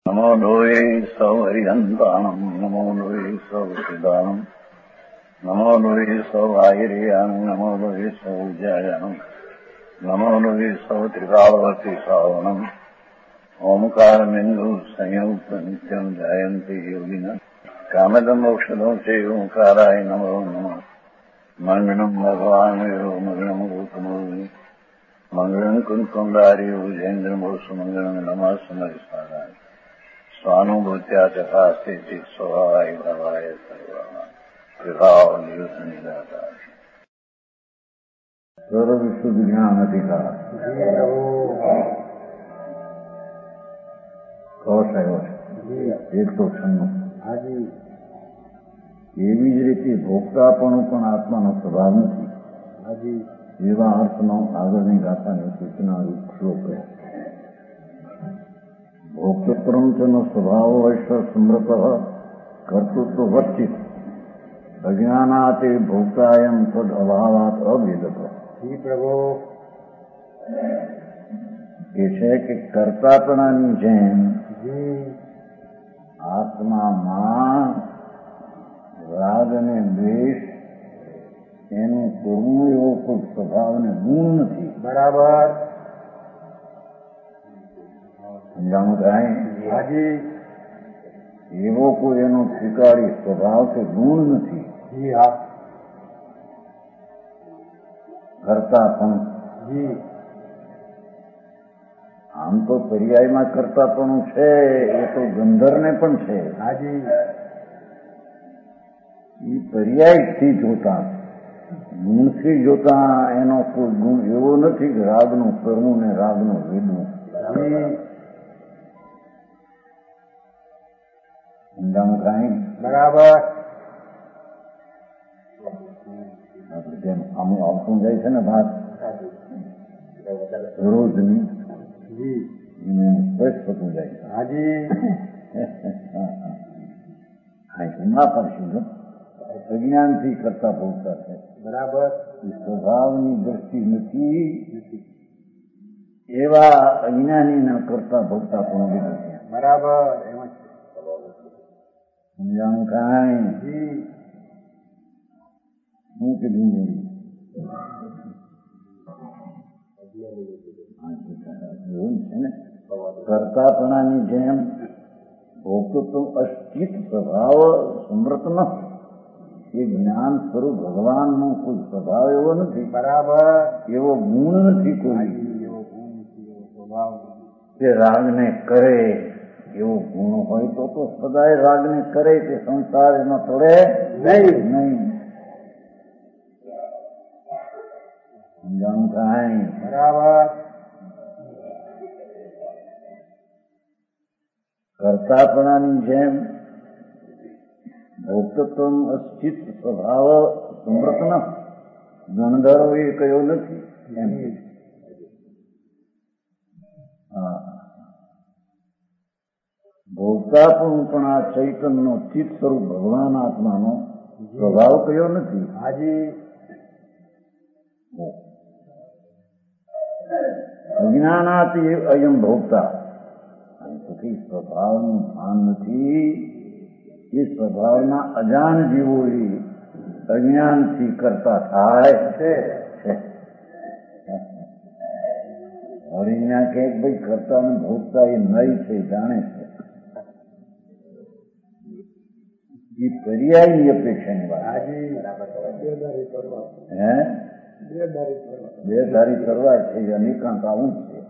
નમો લોહે સૌ હરિહંતાણમ નમો લોહે સૌ સિદ્ધાણમ નમો લોહે સૌ આયર્યાણમ નમો લોહે સૌ જયાણમ નમો લોહે સૌ ત્રિકાળવતી શ્રાવણમ ઓમકારમિંદુ સંયુક્ત નિત્યમ જયંતિ યોગિના કામદમ મોક્ષદો છે ઓંકારાય નમો નમઃ મંગળમ ભગવાન વિરો મંગળમ ગૌતમોની મંગળમ કુંકુંડાર્યો જૈન્દ્રમોષ મંગળમ નમઃ સમરિસારાય સ્વાનુભૂત્યા ચકાસ્તે સ્વભાવાય ભાવાય સર્વા વિભાવ નિયુત નિરાકાર સર્વ વિશુદ્ધ જ્ઞાન અધિકાર કોષ આવ્યો છે 196. એવી જ રીતે ભોગતાપણું પણ આત્માનો સ્વભાવ નથી. એવા અર્થનો આગળની ગાથાની સૂચના શ્લોક છે. ભોક્તૃનો સ્વભાવ વૈશ્વ સ્મૃત કર્તૃત્વ વર્ચિત અજ્ઞાનાતે ભોક્તાયમ તદ અભાવાત અભેદત. એ છે કે કર્તાપણાની જેમ આત્મામાં રાગ અને દ્વેષ એનું કરવું એવો કોઈ સ્વભાવ ને ગુણ નથી. બરાબર સમજાણું થાય? એવો કોઈ એનો સ્વીકારી સ્વભાવ કે ગુણ નથી. કરતા પણ આમ તો પર્યાયમાં કરતા પણ છે, એ તો ગંધર્વને પણ છે. એ પર્યાયથી જોતા, ગુણથી જોતા એનો કોઈ ગુણ એવો નથી કે રાગનું કરવું ને રાગનું વેદવું. સમજાણું કાંઈ? બરાબર. આપણે જેમ આમ આવતું જાય છે ને વાત રોજની સ્પષ્ટ થતું જાય. ના પડશે અજ્ઞાનથી કરતા ભોગતા છે. બરાબર. સ્વભાવની દ્રષ્ટિ નથી એવા અજ્ઞાનીના કરતા ભોગતા પણ લીધું છે. બરાબર. એમાં સમજાણું કાંઈ? શું કીધું છે ને? કરતાપણાની જેમ ભોગતૃત્વ અસ્થિત સ્વભાવ સમૃત ન, એ જ્ઞાન સ્વરૂપ ભગવાનનો કોઈ સ્વભાવ એવો નથી. બરાબર. એવો ગુણ નથી કોઈ. તે રાગને કરે એવો ગુણ હોય તો સદાય રાગને કરે તે સંસાર એનો તોડે નહીં. સમજાણું થાય? બરાબર. કરતાપણાની જેમ ભોક્તત્વ અસ્થિત સ્વભાવ સમૃત ન, ગણધરો એ કયો નથી એમ. ભોગતાપણું પણ આ ચૈતનનો ચિત્ત સ્વરૂપ ભગવાન આત્માનો સ્વભાવ કયો નથી. અજ્ઞાનાથી અયમ ભોગતા. સ્વભાવનું ભાન નથી. એ સ્વભાવના અજાણ જીવો અજ્ઞાનથી કરતા થાય છે. હરિના કે ભાઈ કરતા ને ભોગતા એ નહીં છે, જાણે છે. એ પર્યાયની અપેક્ષાની વાત. બેધારી કરવા છે એ અનેકાંત આવું જ છે.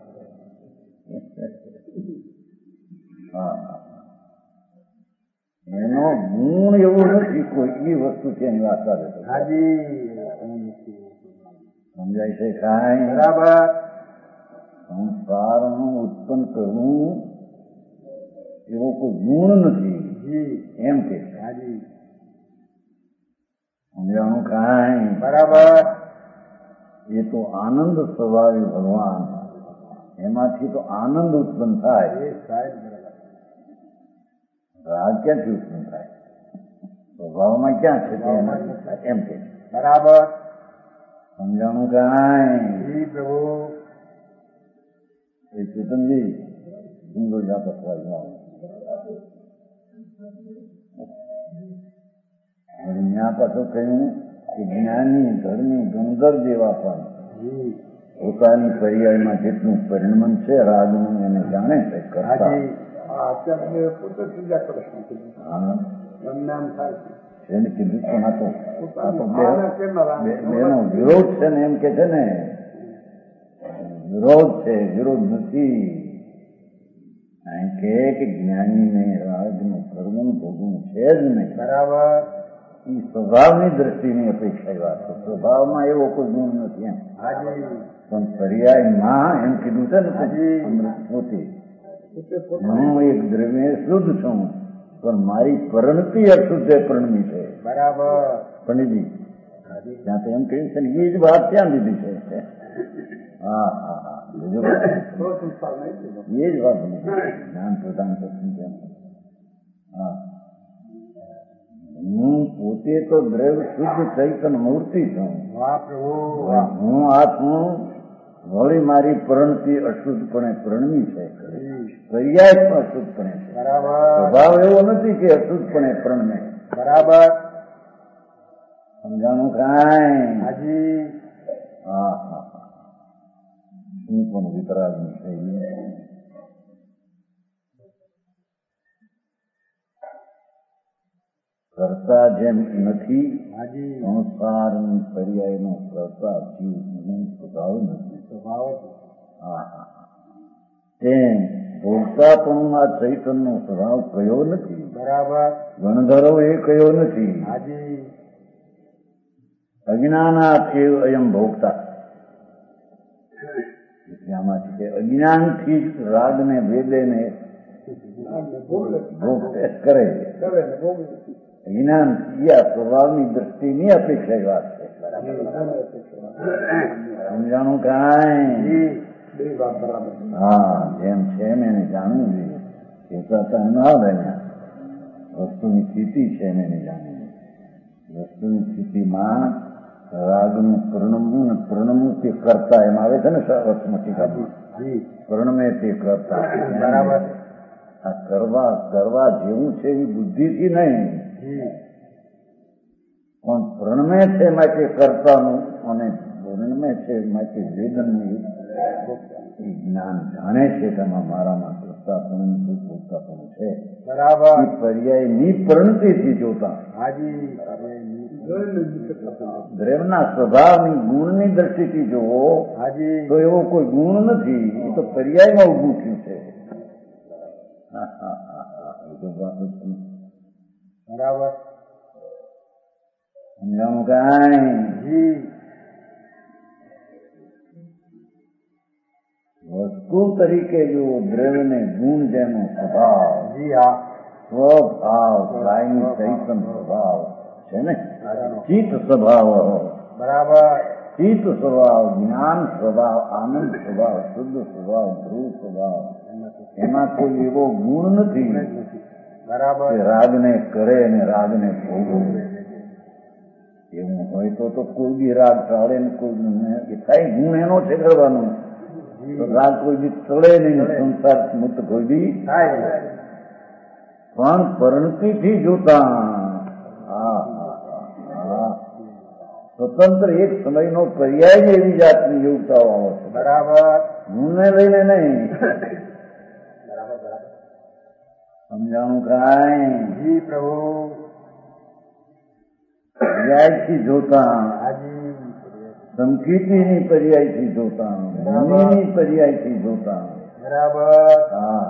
એનો ગુણ એવો નથી કોઈ. એ વસ્તુ છે એની વાત કરે. સમજાય છે કાંઈ? બરાબર. સંસારનું ઉત્પન્ન કરવું એવો કોઈ ગુણ નથી એમ કે. સમજાણું કાંઈ? બરાબર. એ તો આનંદ સ્વભાવે ભગવાન, એમાંથી તો આનંદ ઉત્પન્ન થાય. રાગ ક્યાંથી ઉત્પન્ન થાય? સ્વભાવમાં ક્યાં છે એમ કે. બરાબર. સમજાણું કાંઈ? પ્રભુ એ ચેતનજી સુંદર જાત અથવા ત્યાં પાછું કહ્યું કે જ્ઞાની ધર્મી ગંધર જેવા પણ પોતાની પર્યાયમાં જેટલું પરિણમન છે રાગનું એને જાણે છે કરતા એને કીધું પણ આ તો બેનો વિરોધ છે ને એમ કે છે ને વિરોધ છે વિરોધ નથી એમ કે જ્ઞાનીને રાગનું કર્મનું ભોગવું છે જ નહીં બરાબર એ સ્વભાવની દ્રષ્ટિની અપેક્ષા વાત છે સ્વભાવમાં એવો કોઈ ગુણ નથી એમ પણ પર્યાયમાં એમ કીધું છે ને પછી પોતે હું એક દ્રવ્ય શુદ્ધ છું પણ મારી પરિણતિ અશુદ્ધ પરિણમી છે બરાબર પંડિતજી ત્યાં તો એમ કહ્યું છે ને એ જ વાત ત્યાં દીધી છે હા હા હા બીજું એ જ વાત જ્ઞાન પ્રદાન કરશું હા હું પોતે તો દ્રવ્ય શુદ્ધ ચૈતન મૂર્તિ છું હું આ છું વળી મારી પરિણતિ અશુદ્ધપણે પરિણમી છે પર્યાય પણ અશુદ્ધપણે છે સ્વભાવ એવો નથી કે અશુદ્ધપણે પરિણમે બરાબર સમજાણું કાંઈ હા હા હું પણ વિતરાગની શૈલી કરતા જેમ નથી સંસારની પર્યાયનો કરતા જીવ સ્વભાવ નથી તેમ ભોગતાપણું ચૈતનનો સ્વભાવ કયો નથી બરાબર ગણધરો એ કયો નથી અજ્ઞાનાત એવ અયમ ભોગતા આમાંથી કે અજ્ઞાનથી જ રાગને વેદેને ભોગ કરે જ્ઞાન સ્વભાવની દ્રષ્ટિની અપેક્ષા વાત છે સમજાણું કાંઈ હા જેમ છે એને જાણવું જોઈએ કહેતા ના આવે વસ્તુની સ્થિતિ છે એને જાણવું વસ્તુની સ્થિતિમાં રાગનું પરિણમવું તે કરતા એમ આવે છે ને પરિણમે તે કરતા બરાબર આ કરવા જેવું છે એવી બુદ્ધિથી નહીં પણ પરિણમે છે માટે કર્તાનું અને પરિણમે છે માટે વેદનનું જ્ઞાન જાણે છે તેમાં મારામાં કર્તાપણું ભોગતાપણું છે બરાબર પર્યાયની પરિણતિથી જોતા દ્રવ્યના સ્વભાવની ગુણની દ્રષ્ટિથી જોવો તો એવો કોઈ ગુણ નથી એ તો પર્યાયમાં ઉભું થયું છે બરાબર સમજાવું કાંઈ વસ્તુ તરીકે જો દ્રવ્યને ગુણ જેનો સ્વભાવ સ્વભાવ કાયમી ચૈતન સ્વભાવ છે ને ચિત્ત સ્વભાવ બરાબર ચિત્ત સ્વભાવ જ્ઞાન સ્વભાવ આનંદ સ્વભાવ શુદ્ધ સ્વભાવ ધ્રુવ સ્વભાવ એમાં કોઈ એવો ગુણ નથી બરાબર રાગને કરે અને રાગને ભોગવે એવું હોય તો કોઈ બી રાગ ચાલે ને કોઈ થાય ગુણ એનો છે કરવાનો રાગ કોઈ બી ચડે નહીં સંસાર મુક્ત કોઈ બી થાય પણ પરિણતિથી જોતા સ્વતંત્ર એક સમયનો પર્યાય એવી જાતની યોગતાઓ આવે છે બરાબર ગુણને લઈને નહીં સમજાણું કાંઈ પ્રભુ પર્યાયથી જોતા સંકીર્તિની પર્યાયથી જોતા ભૂમિની પર્યાયથી જોતા બરાબર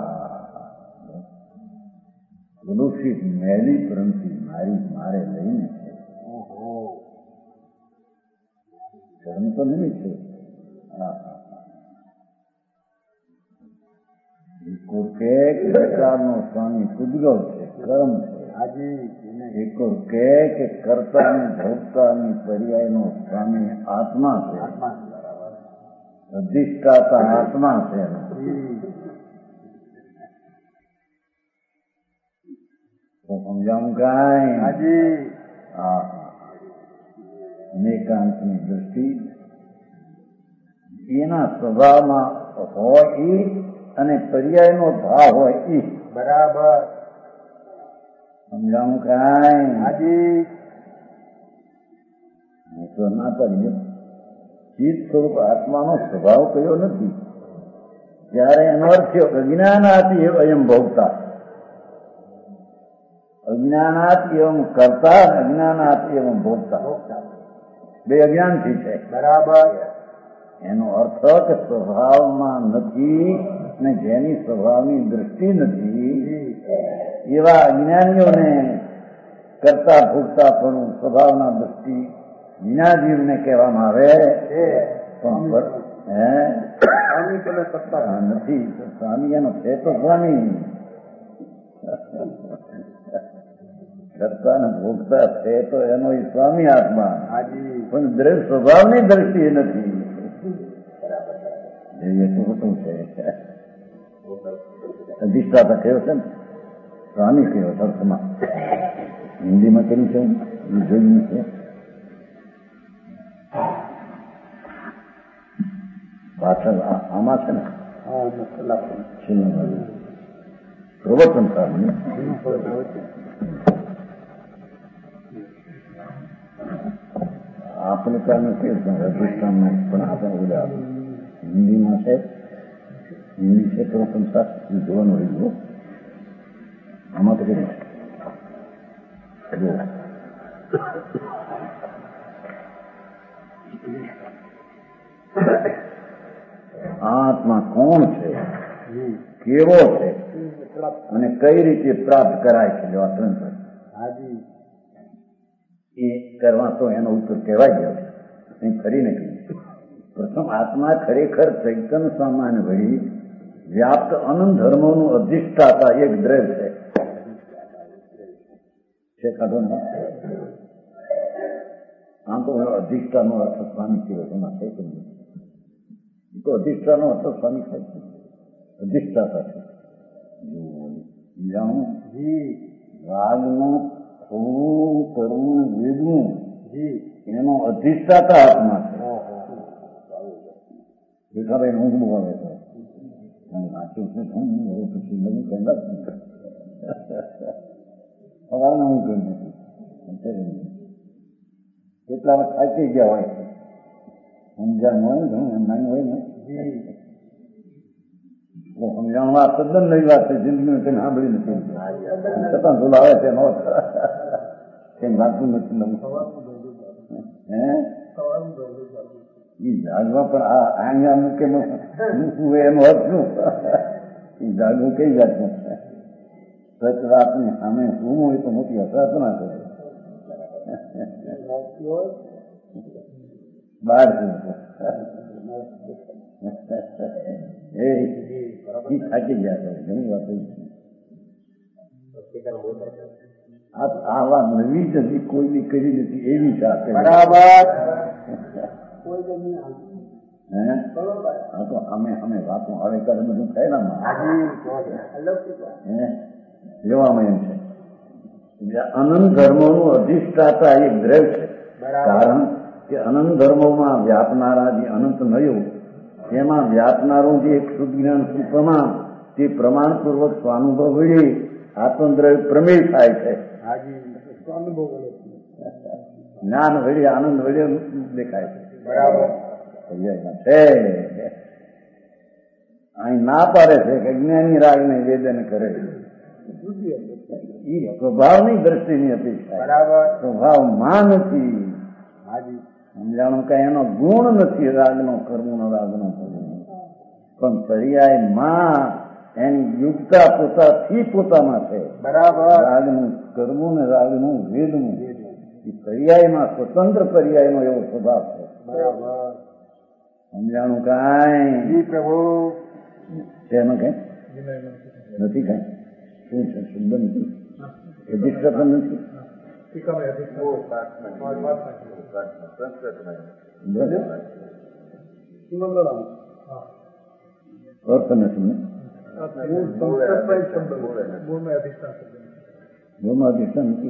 પ્રદૂષિત મેલી પરંતુ મારે લઈને છે કર્મ તો નહીં છે પ્રકારનો સ્વામી કુદગલ છે કર્મ છે કે કર્તાને ભોગતાની પર્યાયનો સ્વામી આત્મા છે અધિષ્ઠાતા આત્મા છે તો સમજાવું કાંઈ અનેકાંતની દ્રષ્ટિ એના સ્વભાવમાં હોય એ અને પર્યાયનો ભાવ હોય ઈ. બરાબર. સમજાણું કાંઈ? હાજી. તો ના પાડીએ. ચિત્ત સ્વરૂપ આત્માનો સ્વભાવ કયો નથી. ત્યારે એનો અર્થ થયો અજ્ઞાનાત એવ અયમ ભોગતા. અજ્ઞાનાત એવમ કરતા, અજ્ઞાનાત એવમ ભોગતા. બે અજ્ઞાનથી છે. બરાબર. એનો અર્થ કે સ્વભાવમાં નથી ને જેની સ્વભાવની દૃષ્ટિ નથી એવા અજ્ઞાનીઓને કરતા ભોગતા પણ સ્વભાવના દૃષ્ટિ વિનાજીવને કહેવામાં આવે. પણ નથી સ્વામી એનો છે તો સ્વામી કરતા ને ભોગતા છે તો એનો સ્વામી આત્મા, પણ દ્રવ્ય સ્વભાવની દ્રષ્ટિ નથી. શું છે અધિષ્ઠાતા કયો છે ને સ્વામી કયો અર્થમાં હિન્દીમાં કર્યું છે જોયું છે. પાછળ આમાં છે ને પ્રવચન સ્વામી આપણે ત્યાં નથી અધિષ્ઠાનમાં પણ આપણે બધા હિન્દીમાં છે. હિન્દી છે પ્રવચન શાસ્ત્ર જોવાનું રહ્યું. આમાં તો કઈ આત્મા કોણ છે, કેવો છે અને કઈ રીતે પ્રાપ્ત કરાય છે જો તંત્ર એ કરવા તો એનો ઉત્તર કહેવાય જાય કંઈ ખરી નથી. પ્રથમ આત્મા ખરેખર ચૈતન્ય સામાન્ય વળી વ્યાપ્ત અનંત ધર્મોનું અધિષ્ઠાતા એક દ્રવ્ય છે. કાઢો ને આમ તો અધિષ્ઠાનો અર્થ સ્વામી થયો એમાં છે કે તો અધિષ્ઠાનો અર્થ સ્વામી થાય છે. અધિષ્ઠાતા છે. જાણું રાગનું થોડું કરવું વેદનું એનો અધિષ્ઠાતા આત્મા છે. ભેખાભાઈ ઊંઘ બહુ આવે છે. પછી નવું કહેવા સવારને હું કહ્યું નથી. કેટલા થાકી ગયા હોય સમજાણ હોય ને ઘણું નાની હોય ને સમજાણમાં તદ્દન નવી વાત છે. જિંદગીમાં તેને સાંભળી નથી છતાં બોલાવે છે નો કેમ વાંચવું નથી નવું એ જાગવા પણ આંગા મૂકે મૂકવું એનો અર્થ શું? એ જાગવું કઈ જાતનું છે? સચ વાતની સામે શું હોય તો મોટી અસર ના કરે. બહાર એ થાકી ગયા છે ઘણી વાત આ વાત નવી જ હજી કોઈ બી કરી નથી એવી સાથે બરાબર. હા તો અમે વાતો હવે કરે બધું થયેલામાં જોવામાં એમ છે અનંત ધર્મોનું અધિષ્ઠાતા એક દ્રવ્ય છે. કારણ કે અનંત ધર્મોમાં વ્યાપનારા જે અનંત નયો તેમાં વ્યાપનારું જે એક શુદ્ધ જ્ઞાન પ્રમાણ તે પ્રમાણપૂર્વક સ્વાનુભવ વળી આત્મદ્રવ્ય પ્રમેય થાય છે. જ્ઞાન વળી આનંદ વળી દેખાય છે. બરાબર છે અહીં ના પાડે છે કે જ્ઞાની રાગને વેદન કરે એ સ્વભાવની દ્રષ્ટિની અપેક્ષા સ્વભાવમાં નથી. સમજાણું કે એનો ગુણ નથી રાગનો કર્મનો રાગનો પણ પર્યાયમાં એની યુક્તા પોતાથી પોતામાં છે. બરાબર. રાગનું કર્મું ને રાગનું વેદનું એ પર્યાયમાં સ્વતંત્ર પર્યાયનો એવો સ્વભાવ છે. બરાબર. સમજાણું કાંઈ પ્રભુ છે એમાં કઈ નથી કઈ શું છે શુદ્ધ નથી અધિષ્ઠા પણ નથી. અર્થ નથી ગોમાં અધિષ્ઠાન નથી.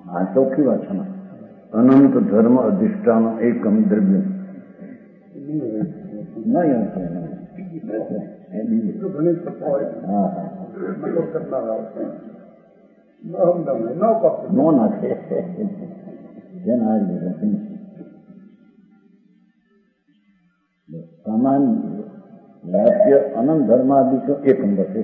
આ ચોખ્ખી વાત છે ને. અનંત ધર્મ અધિષ્ઠાન એકમ દ્રવ્ય નહીં નો નાખે સમાન વાક્ય અનંત ધર્માદિકો એકમ બસે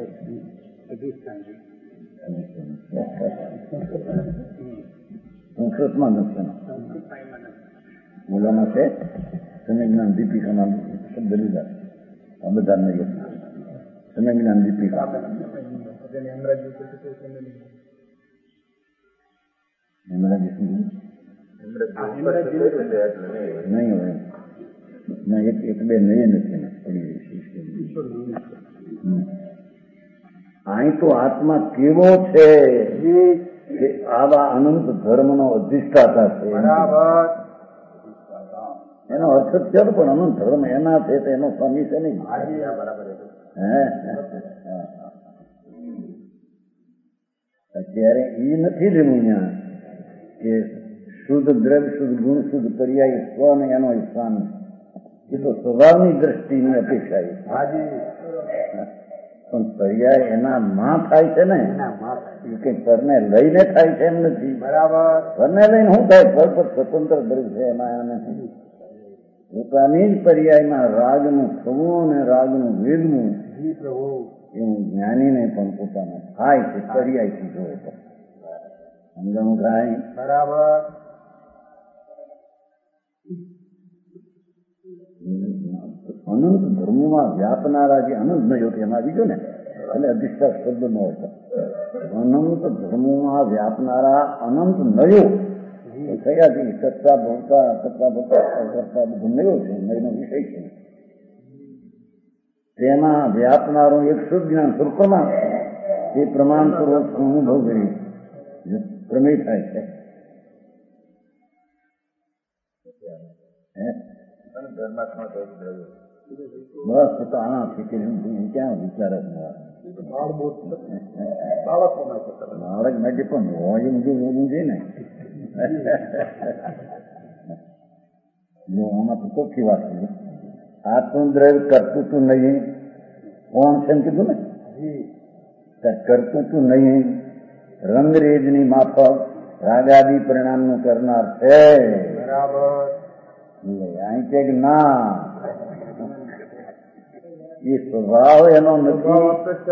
સંસ્કૃતમાં નથી બોલામાં છે. સમય જ્ઞાન દીપિકામાં શબ્દ લીધા આ બધા નહીં. સમય જ્ઞાન દીપિકા નહીં હોય ના એક બે નહીં નથી. અહીં તો આત્મા કેવો છે કે આવા અનંત ધર્મનો અધિષ્ઠાતા છે. એનો અર્થ જ છે પણ અનંત ધર્મ એના છે તો એનો સ્વામી છે નહીં. અત્યારે એ નથી લેવું અહીંયા કે શુદ્ધ દ્રવ્ય શુદ્ધ ગુણ શુદ્ધ પર્યાય સ્વ ને એનો સ્વામી. એ તો સ્વભાવની દ્રષ્ટિની અપેક્ષા પણ પર્યાય એના માં થાય છે ને એ કઈ પરને લઈને થાય છે એમ નથી. બરાબર. પરને લઈને શું થાય? પર પર સ્વતંત્ર દ્રવ્ય છે એમાં નથી. પોતાની જ પર્યાયમાં રાગનું થવું અને રાગનું વેદવું એવું જ્ઞાનીને પણ પોતાને થાય છે પર્યાયથી જોયે તો. સમજાણું થાય? બરાબર. અનંત ધર્મોમાં વ્યાપનારા જે અનંત નયો એમાં બીજો ને એટલે અધિષ્ઠા શબ્દ ન હોય. અનંત ધર્મોમાં વ્યાપનારા અનંત નયો કયા છે? સત્તા ભવતા સત્તા ભવતા કરતા બધું નયો છે, નયનો વિષય છે. તેમાં વ્યાપનારો એક શુદ્ધ જ્ઞાન સ્વરૂપમાં તે પ્રમાણપૂર્વક અનુભવ કરી પ્રમેય થાય છે. બસ તો આનાથી ક્યાં વિચાર જ બાળક માટે પણ હોય જોવું છે ને. આમાં તો ચોખ્ખી વાત છે. આત્મદ્રવ્ય કરતું તું નહીં. કોણ છે એમ કીધું ને? કરતું તું નહીં. રંગરેજની માફક રાગાદી પરિણામનું કરનાર છે. બરાબર. અહીં કે ના એ સ્વભાવ એનો નથી.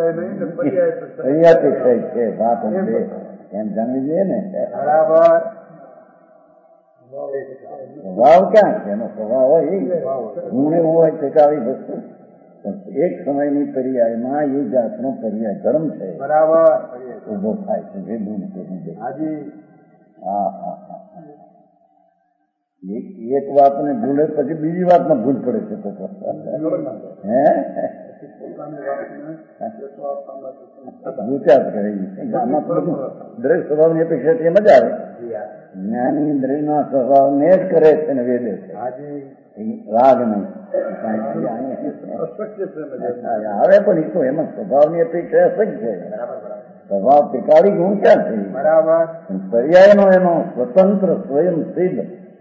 અપેક્ષા છે વાત એમ જાણવી જોઈએ ને. બરાબર. સ્વભાવ ક્યાં છે? એનો સ્વભાવ હોય ગુણ એવું હોય છે કે આવી વસ્તુ એક સમયની પર્યાયમાં એ જાતનો પર્યાય ધર્મ છે. બરાબર. ઉભો થાય છે જે ગુણ છે. હા હા હા. એક વાત ને ભૂલે પછી બીજી વાતમાં ભૂલ પડે છે. તો વિચાર કરે દરેક સ્વભાવની અપેક્ષા એ મજા આવે. જ્ઞાની ઇન્દ્રિયના સ્વભાવને જ કરે છે ને વેદે છે. રાગ નહીં આવે પણ એ તો એમાં સ્વભાવની અપેક્ષા અસંખ્ય છે. સ્વભાવ ટીકાળી ગુણ ક્યાં છે? બરાબર. પર્યાયનો એનો સ્વતંત્ર સ્વયંસિદ્ધ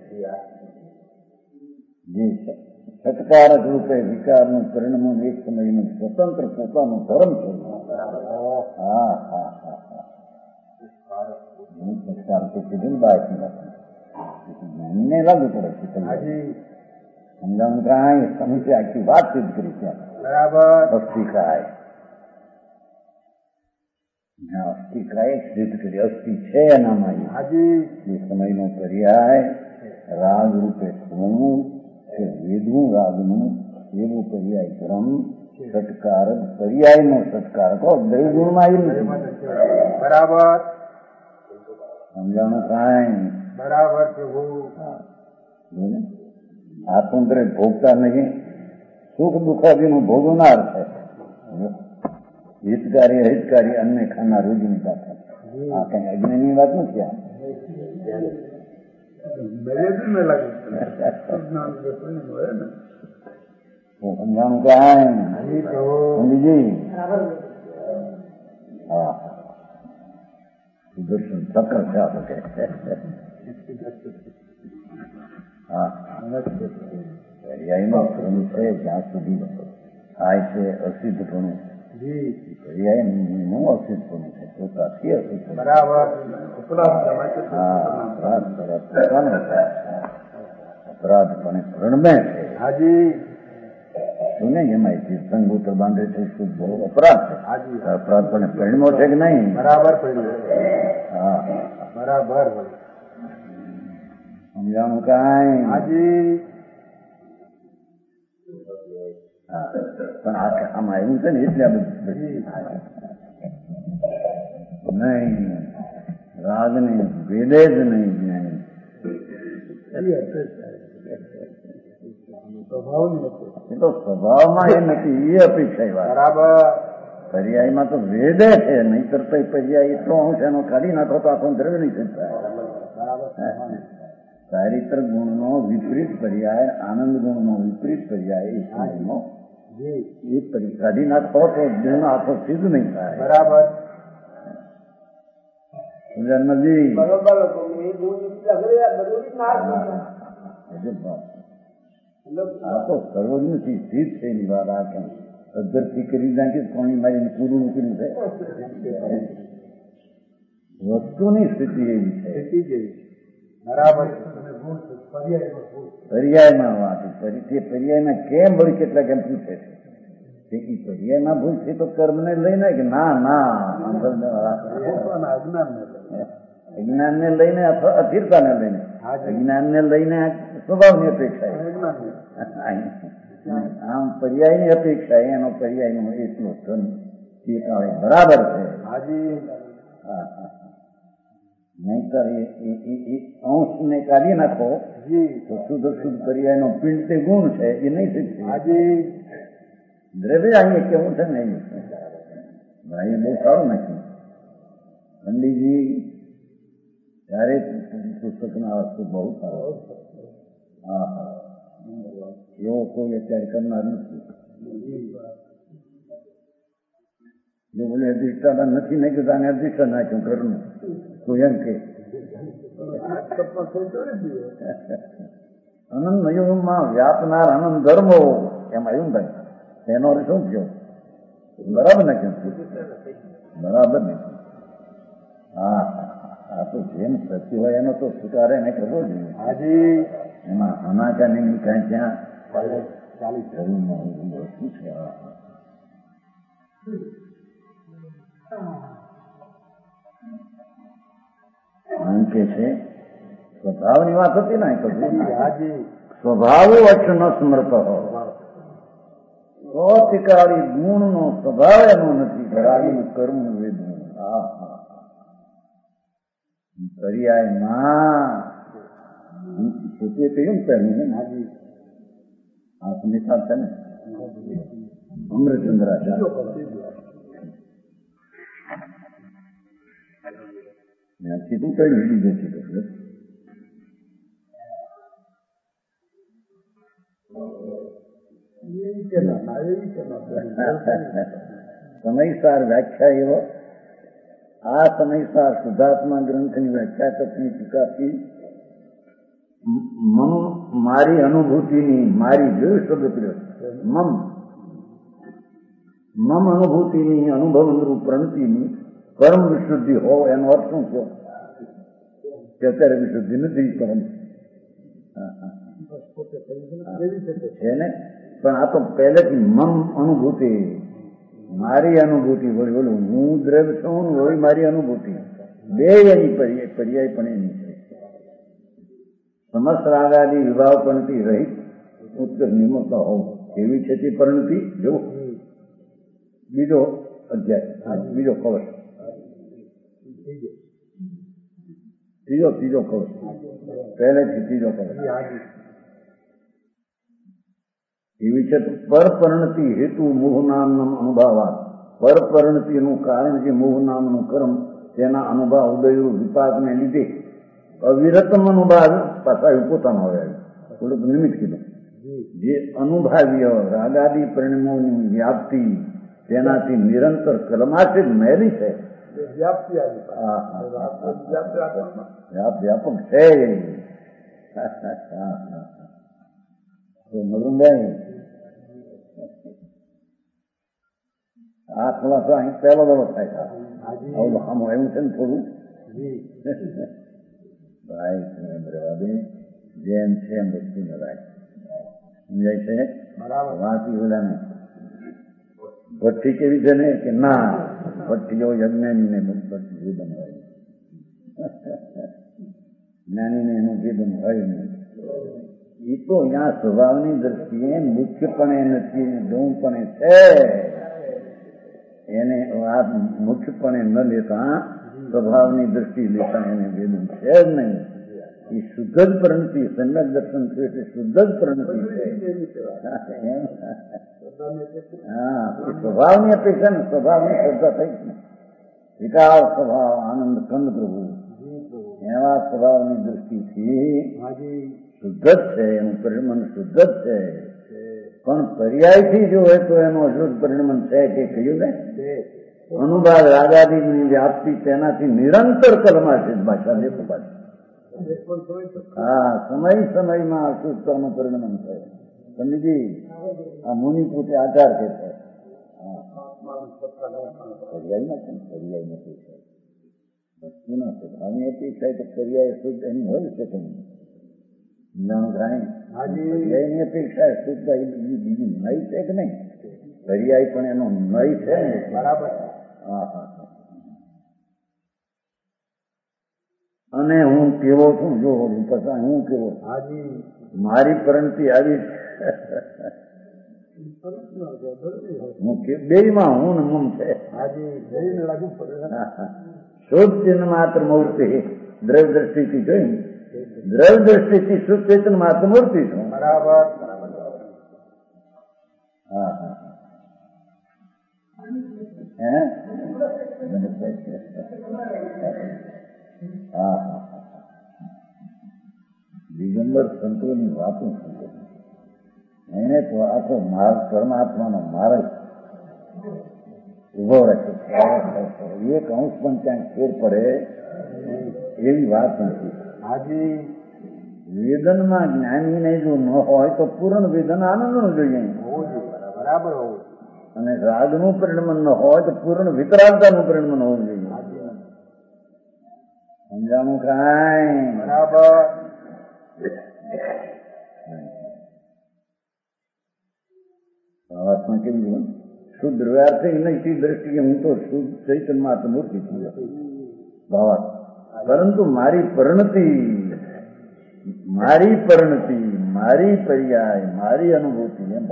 જે સત્કારક રૂપે વિકારનું પરિણામ એક સમયનું સ્વતંત્ર પોતાનું ધર્મ છે. હા હા હા હા. સત્કાર તો કીધું બાળકી જ્ઞાનીને લાગુ પડે છે. સમજાવું કાંઈ સમજે આખી વાત સિદ્ધ કરી છે. બરાબર. અસ્થિકાય અસ્થિકાય સિદ્ધ કરી. અસ્થિ છે એનામાં એ સમયનો પર્યાય રાગ રૂપે થવું છે. વેદવું રાગનું એવું પર્યાય ક્રમ સત્કારક પર્યાયનો સત્કારક દ્રવ્યગુણમાં આવી નથી. બરાબર. સમજાણું કાંઈ? બરાબર. આત્મદ્ર ભોગતા નહીં. સુખ દુઃખાદીનું ભોગવનાર છે. હિતકારી અહિતકારી અન્ય ખાના રોજની પાછળ. આ કઈ અજ્ઞાનની વાત નથી. આ સમજાણું કાંઈ? સમજી. હા સુદર્શન ચક્ર છે આ વખતે. હા, પર્યાયમાં ભ્રમ છે જ્યાં સુધી થાય છે અસિદ્ધપણું, પર્યાયનું અસિદ્ધપણું છે, પોતાથી અસિદ્ધ. બરાબર. અપરાધ પણ પ્રણમે છે. હાજી. શું નહીં એમાં તીર્થંગૂત્ર બાંધે છે, શું બહુ અપરાધ છે. અપરાધ પણ પરિણમો છે કે નહીં? બરાબર પરિણમો. હા, બરાબર. સમજાણું કાંઈ? હાજી. હા, પણ આમાં એવું છે ને એટલે નહીં, રાગ નહીં, વેદે જ નહીં જ્ઞાન. એ તો સ્વભાવમાં એ નથી, એ અપેક્ષા. બરાબર. પર્યાયમાં તો વેદે છે, નહીં કરતા પર્યાય એટલો અંશ એનો કાઢી નાખો તો આખો દ્રવ્ય નહીં થતા. ચારિત્ર ગુણનો વિપરીત પર્યાય, આનંદ ગુણનો વિપરીત પર્યાય એ કાઢી નાખો તો ગુણ આખો સિદ્ધ નહીં થાય. બરાબર. નથી આ તો સર્વજ્ઞથી સ્થિત છે એની વાત. આ કેમ અધરથી કરી નાખી કોણી મારીને પૂરું મૂકીને છે. વસ્તુની સ્થિતિ એવી છે. બરાબર. પર્યાયમાં વાત તે પર્યાયમાં કેમ વળી કેટલા કેમ પૂછે છે એ પર્યાયમાં ભૂલ છે તો કર્મને લઈને કે ના અજ્ઞાનને લઈને અથવા અધીરતાને લઈને, અજ્ઞાનને લઈને સ્વભાવની અપેક્ષા, આમ પર્યાયની અપેક્ષા એનો પર્યાયનો એટલો એ કાળે બરાબર છે. નહીતર એ અંશને કાઢી નાખો તો શુદ્ધ શુદ્ધ પર્યાયનો પિંડ તે ગુણ છે એ નહીં શીખશે. દ્રવ્ય અહીંયા કેવું છે ને ભાઈ બહુ સારું નાખ્યું. પંડિતજી ત્યારે પુસ્તકના વસ્તુ બહુ સારો. હા હા, એવો કોઈ અત્યારે કરનાર નથી. જો બોલે અધિષ્ઠાન નથી નાખ્યું તો આને અધિષ્ઠાન નાખ્યું ઘરનું કોઈ એમ કે અનંત યુગમાં વ્યાપનાર અનંત ધર્મો એમાં એવું થાય એનો શું થયો? બરાબર નાખ્યું? બરાબર નહીં. હા, આ તો જેમ સત્ય હોય એનો તો સ્વીકારે ને કરવો જોઈએ. એમાં અનાકા નહીં કાંઈ ત્યાં ચાલી જરૂર ન હોય. શું છે આમ કે છે સ્વભાવની વાત હતી ને તો સ્વભાવો અક્ષ ન સ્મૃત હો તિકારી ગુણનો સ્વભાવ એનો નથી. કરાવી કર્મ વેદનું પર્યાયમાં પોતે કેમ પહેલું ને આ સંદેશા છે ને અમૃતચંદ્રાચાર્ય સીધું કઈ લીધું છે. સમયસાર વ્યાખ્યા એવો આ સમયસાર શુદ્ધાત્મા ગ્રંથની વ્યાખ્યા કરતી ટીકાથી મમ મારી અનુભૂતિની, મારી જોયું શબ્દ કર્યો મમ અનુભૂતિની, અનુભવ પ્રણતિની કર્મ વિશુદ્ધિ હો એનો અર્થ શું થયો? કે અત્યારે વિશુદ્ધિ નથી કર્મ છે ને, પણ આ તો પહેલેથી મમ અનુભૂતિ, મારી અનુભૂતિ વળી બોલું હું દ્રવ્ય છું વળી મારી અનુભૂતિ બે એની પર્યાય પણ એની છે. સમસ્ત રાગાદી વિભાવ પણથી રહિત ઉત્તર નિમત હોવ એવી છે તે પરિણતિ. જો બીજો અધ્યાય, બીજો કવચ, ત્રીજો કવચ, પહેલેથી ત્રીજો કવચ એવી છે. પરપરિણતિ હેતુ મોહ નામનો અનુભાવાત, પરપરિણતિનું કારણ જે મોહ નામનું કર્મ તેના અનુભાવ ઉદયરૂપ વિપાકને લીધે અવિરતમ અનુભાવ પાછા પોતાનો આવે થોડુંક નિમિત્ત કીધું. જે અનુભાવ્ય રાગાદી પરિણમોની વ્યાપ્તિ તેનાથી નિરંતર કર્માશિત મેલી છે વ્યાપ્તિ આવી હા, હા, હા. વ્યાપ્તિ આત્મામાં વ્યાપક છે. મગનભાઈ આ ખુલાસો અહીં પહેલો દડો થાય છે. આમ એવું છે ને થોડું ભાઈ સુરેન્દ્રભાઈ જેમ છે એમ વસ્તુ ન રાખ સમજાય છે. વાંચી ઓલાને ભઠ્ઠી કેવી છે ને કે ના ભઠ્ઠીઓ યજ્ઞાની ને ભેદન હોય જ્ઞાનીને એનું ભેદન હોય નહીં. એ તો અહીંયા સ્વભાવની દ્રષ્ટિએ મુખ્યપણે નથી ગૌપણે છે. એને વાત મુખ્યપણે ન લેતા સ્વભાવની દ્રષ્ટિ લેતા એને ભેદન છે જ નહીં. એ શુદ્ધ જ પ્રણતિ સમ્યક દર્શન થયું એટલે શુદ્ધ જ પ્રણતિ છે. હા સ્વભાવની અપેક્ષા ને સ્વભાવની શ્રદ્ધા થઈ જ ને વિકાસ સ્વભાવ આનંદ કંદ પ્રભુ એવા સ્વભાવની દ્રષ્ટિથી શુદ્ધ જ છે. એનું પરિણમન શુદ્ધ જ છે. પણ પર્યાયથી જો હોય તો એનું અશુદ્ધ પરિણમન છે કે કહ્યું ને અનુવાદ રાગાદીની વ્યાપ્તિ તેનાથી નિરંતર કલમા છે ભાષા દેખો પાછી. હા સમય સમયમાં અશુદ્ધતાનું પરિણમન છે. સમજી આ મુનિ પોતે આચાર કે છે પર્યાય નથી વસ્તુના સ્વભાવની અપેક્ષા તો પર્યાય શુદ્ધ એની હોય શકે નહીં. પર્યાયની અપેક્ષા શુદ્ધ બીજી નય છે કે નહીં. પર્યાય પણ એનો નય છે ને બરાબર. હા હા. અને હું કેવો છું જો પછી હું કેવો મારી પરંતિ આવી બેમાં હું ને મમ છે. શુદ્ધ ચિહ્ન માત્ર મૂર્તિ દ્રવ્ય દ્રષ્ટિથી જોઈ દ્રવ્ય દ્રષ્ટિથી શુદ્ધ ચેતન માત્ર મૂર્તિ છું. બરાબર. હા હા હા હા. દિગંબર સંતોની વાતો સંતો એને તો આખો માર્ગ પરમાત્માનો માર્ગ ઉભો રાખ્યો. એક અંશ પણ ક્યાંક ફેર પડે એવી વાત નથી. વેદનમાં જ્ઞાનીને જો ન હોય તો પૂર્ણ વેદન આનંદનું જોઈએ બરાબર હોવું. અને રાગનું પરિણમન ન હોય તો પૂર્ણ વિતરાગતાનું પરિણમન હોવું જોઈએ. સમજાણું કાંઈ બરાબર. ભાવાત્મા કેમ જીવન શુદ્ધ દ્રવ્યાર્થ નહીં દ્રષ્ટિએ હું તો શુદ્ધ ચૈતન માત્ર મૂર્તિ છું ભાવાત્મા. પરંતુ મારી પરિણતિ મારી પર્યાય મારી અનુભૂતિ એમ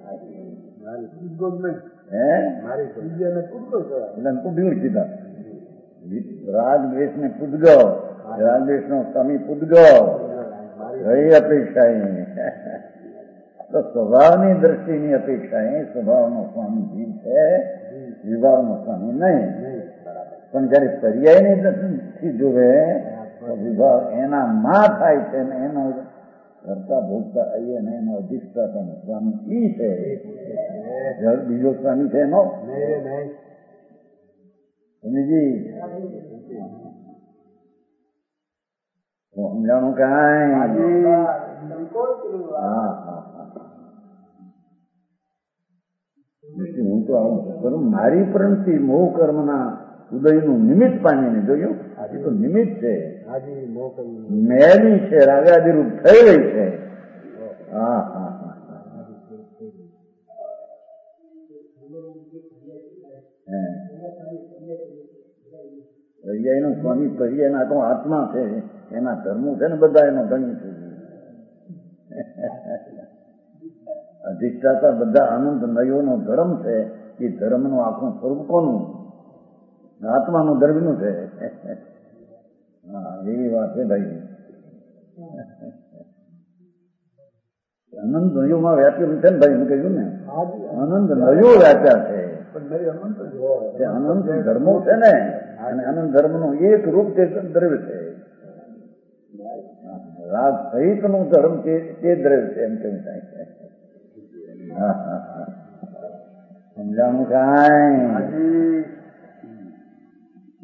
પૂડ્યું સીધા રાગ દ્વેષ ને પૂદગો રાગ દ્વેષ નો સ્વામી પૂદગો કઈ અપેક્ષા તો સ્વભાવની દ્રષ્ટિની અપેક્ષા એ સ્વભાવનો સ્વામી જીવ છે વિભાવનો સ્વામી નહીં. પણ જયારે પર્યાયની દ્રષ્ટિથી જોવે તો વિભાવ એના માં થાય છે ને એનો કરતા ભોગતા અહીંયા એનો અધિષ્ઠાતા સ્વામી ઈ છે. બીજો સ્વામી છે એનો સમજી સમજાણું કાંઈ. હા હા હું તો આવું કરું. મારી પ્રણતિ મોહ કર્મના ઉદયનું નિમિત્ત પામીને જોયું. આજે તો નિમિત્ત છે મેલી છે રાગાદી રૂપ થઈ રહી છે. હા હા હા. પર્યાયનો સ્વામી પર્યાયના તો આત્મા છે એના ધર્મો છે ને બધા એનો ગણી છે. અધિષ્ઠાતા બધા આનંદ નયોનો ધર્મ છે. એ ધર્મનું આખું સ્વરૂપ કોનું આત્માનું ધર્મનું છે. હા એવી વાત છે ભાઈ. આનંદ નયોમાં વ્યાપેલું છે ને ભાઈ મેં કહ્યું ને આનંદ નયો વ્યાપ્યા છે. અનંત ધર્મો છે ને અને અનંત ધર્મનું એક રૂપ તે દ્રવ્ય છે. રાગ સહિત નું ધર્મ તે દ્રવ્ય છે એમ કેવું થાય છે. સમજાણું કાંઈ.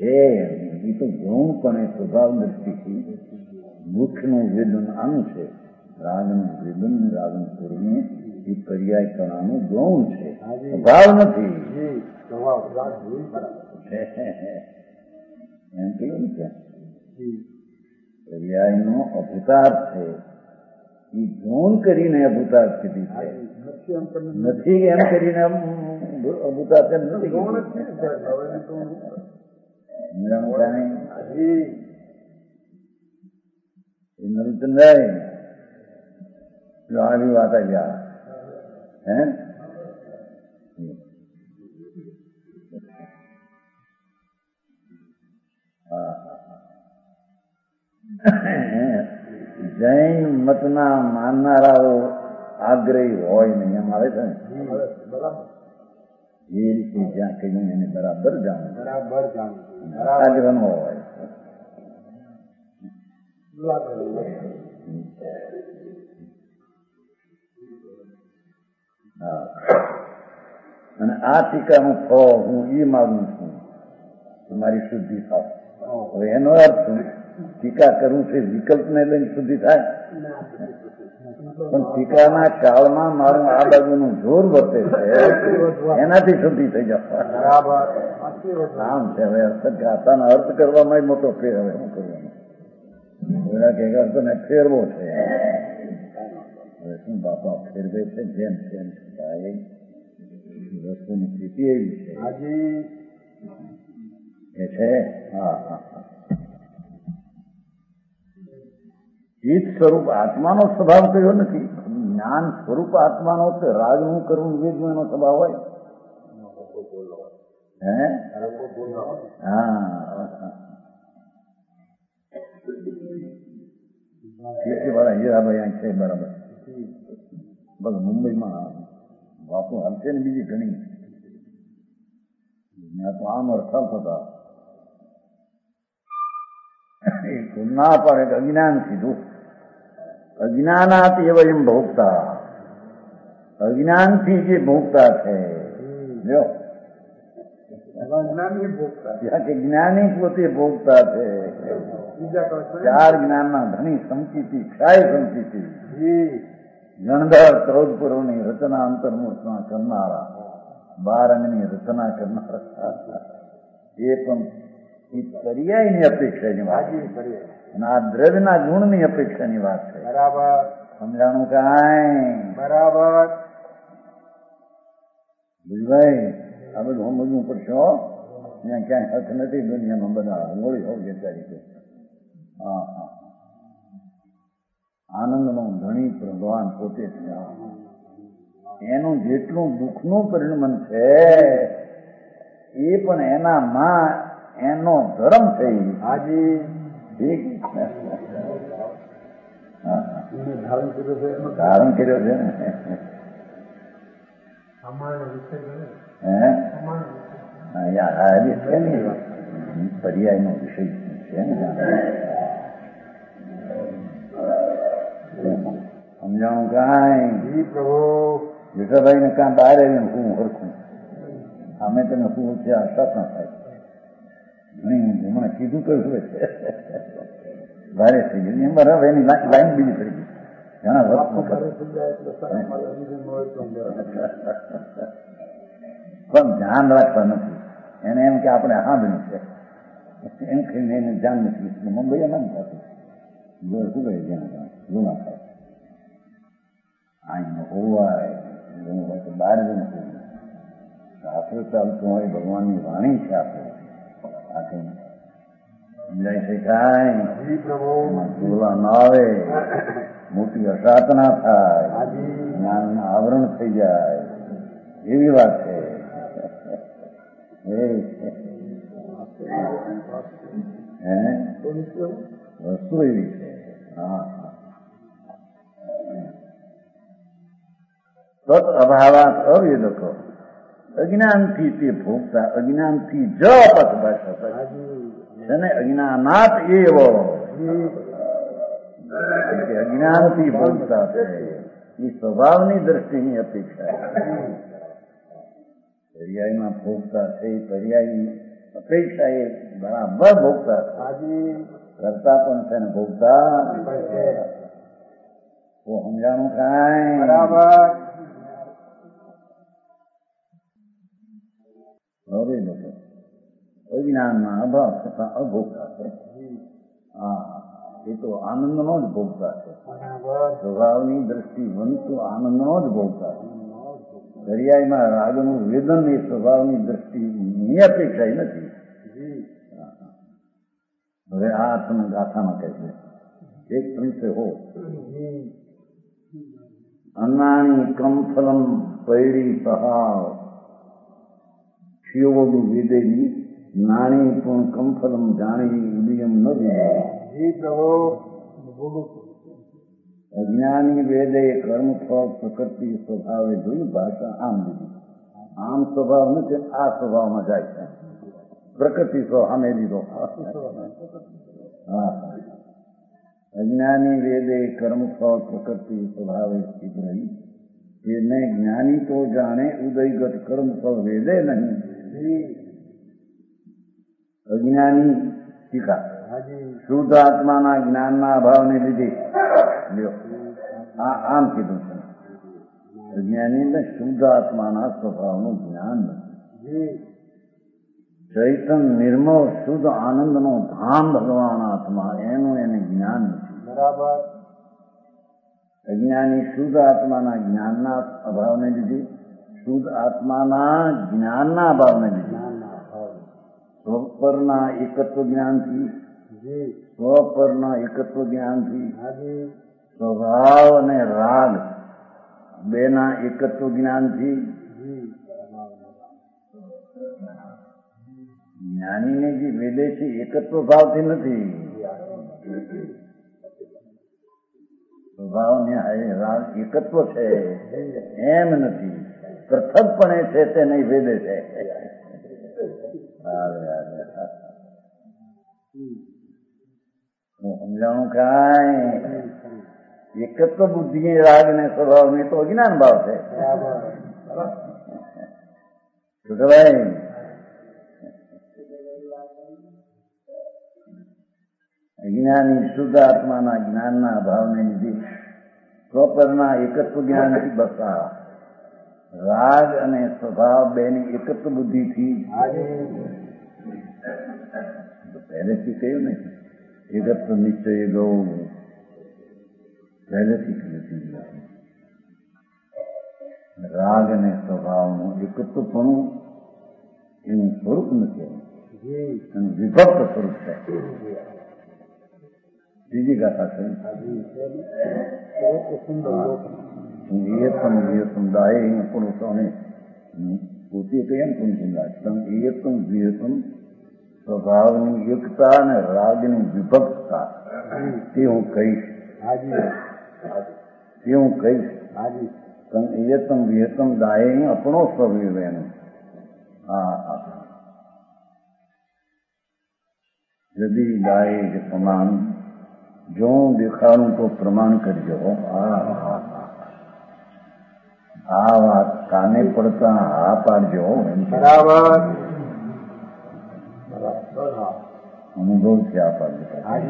છે એ તો ગૌણપણે સ્વભાવ દ્રષ્ટિથી દુઃખનું વેદન આનું છે, રાગનું વેદન રાગનું પૂર્ણ એ પર્યાયપણાનું ગૌણ છે, ભાવ નથી. એમ કહ્યું ને પર્યાયનો અભૂતાર્થ છે એ ગૌણ કરીને અભૂતાર્થ કીધી છે, નથી એમ કરીને અભૂતાર્થ નથી. નરચંદ્રાય આવી વાત આવ્યા હે જૈન મતના માનનારાઓ આગ્રહી હોય ને એમ આવે છે ને એ રીતે જ્યાં કહ્યું એને બરાબર જાણવું, આગ્રહ નો હોય. અને આ ટીકાનું ફળ હું એ માગું છું કે મારી શુદ્ધિ થાય. હવે એનો અર્થ શું? ટીકા કરવું છે વિકલ્પને લઈને શુદ્ધિ થાય, પણ ટીકાના કાળમાં મારું આ બાજુનું જોર વર્તે છે એનાથી શુદ્ધિ થઈ જાય. આમ છે. હવે ગાતાનો અર્થ કરવામાં મોટો ફેર. હવે શું કરવાનું? એના કે અર્થને ફેરવો છે. હવે શું બાપા ફેરવે છે જેમ તેમ થાય. વસ્તુની સ્થિતિ એવી છે છે હા હા ચિત્ત સ્વરૂપ આત્માનો સ્વભાવ કયો નથી. જ્ઞાન સ્વરૂપ આત્માનો છે. રાગનું કરવું વેદનું એનો સ્વભાવ હોય. હે હા વાળા હીરાભાઈ અહીં છે બરાબર. બસ મુંબઈમાં વાતો હાલશે ને બીજી ઘણી ત્યાં તો આમ અર્થાલ થતા ના પાડે. અજ્ઞાન કીધું. અજ્ઞાનાત એવ એમ ભોગતા. અજ્ઞાનથી જે ભોગતા છે જો કે જ્ઞાની પોતે ભોગતા છે. ચાર જ્ઞાનના ધણી સમચીતી ક્ષાય સમચીતી ગણધર ક્રોધપૂર્વની રચના અંતર્મૂર્તમાં કરનારા 12 અંગની રચના કરનારા એ પણ એ પર્યાયની અપેક્ષાની વાત છે અને આ દ્રવ્યના ગુણની અપેક્ષાની વાત છે. બરાબર સમજાણું કાંઈ? બરાબર ભુજભાઈ આ બધું સમજવું પડશે. ત્યાં ક્યાંય હથ નથી દુનિયામાં. બધા હોળી હોવ જતા રીતે. હા હા આનંદનો ધણી ભગવાન પોતે છે. એનું જેટલું દુઃખનું પરિણમન છે એ પણ એનામાં એનો ધર્મ છે. હાજી ધારણ કર્યો છે ને. છે ને પર્યાયનો વિષય છે ને. સમજાણું કાંઈ? જેઠાભાઈ ને કાં બહાર આવીને હું હરખું અમે તમે શું છે આશા ના થાય. હમણાં કીધું તો શું છે ભારે થઈ ગયું એમ. બરાબર એની લાઈન બીજી પડી ગઈ. ઘણા વર્ષ પણ ધ્યાન રાખતા નથી. એને એમ કે આપણે સાંભળ્યું છે એમ કહીને એને ધ્યાન નથી. મુંબઈ એમ થતું શું કહે જ્યાં જૂના થાય અહીં હોવાય બહાર જઈને શાસ્ત્ર ચાલતું હોય. ભગવાનની વાણી છે આપણે આખી સમજાય છે કાંઈ? જોલા ના આવે, મોટી અસાત ના થાય, જ્ઞાનના આવરણ થઈ જાય એવી વાત છે. વસ્તુ એવી છે. હા તત અભાવાત અવેદકો. અજ્ઞાનથી તે ભોગતા. અજ્ઞાનથી જ પથ ભાષા છે ને. અજ્ઞાનાત એવો અજ્ઞાનથી ભોગતા છે એ સ્વભાવની દ્રષ્ટિની અપેક્ષા. પર્યાયમાં ભોગતા છે એ પર્યાય અપેક્ષા એ બરાબર ભોગતા છે. હાજી કરતા પણ છે ને ભોગતા છે. તો સમજાણું કાંઈ બરાબર હવે લોકો અજ્ઞાનના અભાવ થતા અભોગતા છે. હા, એ તો આનંદનો જ ભોગતા છે. બરાબર સ્વભાવની દ્રષ્ટિ વંતુ આનંદનો જ ભોગતા છે. દરિયાઈમાં રાગનું વેદન એ સ્વભાવની દ્રષ્ટિની અપેક્ષા નથી. જી હવે આ તમે ગાથામાં કહે છે એક ત્રિંસે હો જી અન્નાની કમફલમ પૈડી સહાવ શિયોગું વેદેની નાણી પણ કમફલમ જાણી ઉદયમ ન વિદે. જી પ્રભુ અજ્ઞાની વેદે કર્મ ફળ પ્રકૃતિ સ્વભાવે જોયું. ભાષા આમ લીધી. આમ સ્વભાવ નથી, આ સ્વભાવમાં જાય છે. પ્રકૃતિ સ્વભાવ સામે લીધો. હા, અજ્ઞાની વેદે કર્મ ફળ પ્રકૃતિ સ્વભાવે સ્થિત રહી. એને જ્ઞાની તો જાણે ઉદયગત કર્મ ફળ વેદે નહીં. અજ્ઞાની ટીકા હાજી શુદ્ધ આત્માના જ્ઞાનના અભાવને લીધે લ્યો આમ કીધું છે. અજ્ઞાનીને શુદ્ધ આત્માના સ્વભાવનું જ્ઞાન નથી. જી ચૈતન નિર્મળ શુદ્ધ આનંદનો ધામ ભગવાન આત્મા એનું એને જ્ઞાન નથી. બરાબર અજ્ઞાની શુદ્ધ આત્માના જ્ઞાનના અભાવને લીધે શુદ્ધ આત્માના જ્ઞાનના અભાવને લીધે સ્વપરના એકત્વ જ્ઞાનથી જી સ્વપરના એકત્વ જ્ઞાનથી હાજી સ્વભાવ અને રાગ બેના એકત્વ જ્ઞાનથી જી જ્ઞાનીને જે વેદે છે એકત્વ ભાવથી નથી. સ્વભાવ ને રાગ એકત્વ છે એમ નથી. પૃથકપણે છે તે નહીં વેદે છે. હું સમજાણું કાંઈ એકત્વ બુદ્ધિ રાગ ને સ્વભાવ ને તો અજ્ઞાન ભાવ છે. શું કહેવાય? અજ્ઞાની શુદ્ધ આત્માના જ્ઞાનના અભાવને લીધે સ્વપરના એકત્વ જ્ઞાનથી બસા રાગ અને સ્વભાવ બેની એકત્વ બુદ્ધિથી પહેલેથી કહ્યું ને એકત્વ નિશ્ચય ગૌ પહેલેથી કહ્યું. રાગ અને સ્વભાવનું એકત્વપણું એનું સ્વરૂપ નથી. એનું વિભક્ત સ્વરૂપ છે. બીજી ગાથા છે પુરુષોને પોતે કહીએ ને પુરુષ વિહતમ સ્વભાવની એકતા અને રાગની વિભક્તતા તે હું કહીશ. તે હું કહીશ. એતમ વિહતમ દાય આપણો સ્વભાવ એનું. હા यदि गाय के प्रमाण जो देखाड़ू तो प्रमाण करजो. આ વાત કાને પડતા હા પાડજો. બરાબર અનુભવથી આ પાડજો.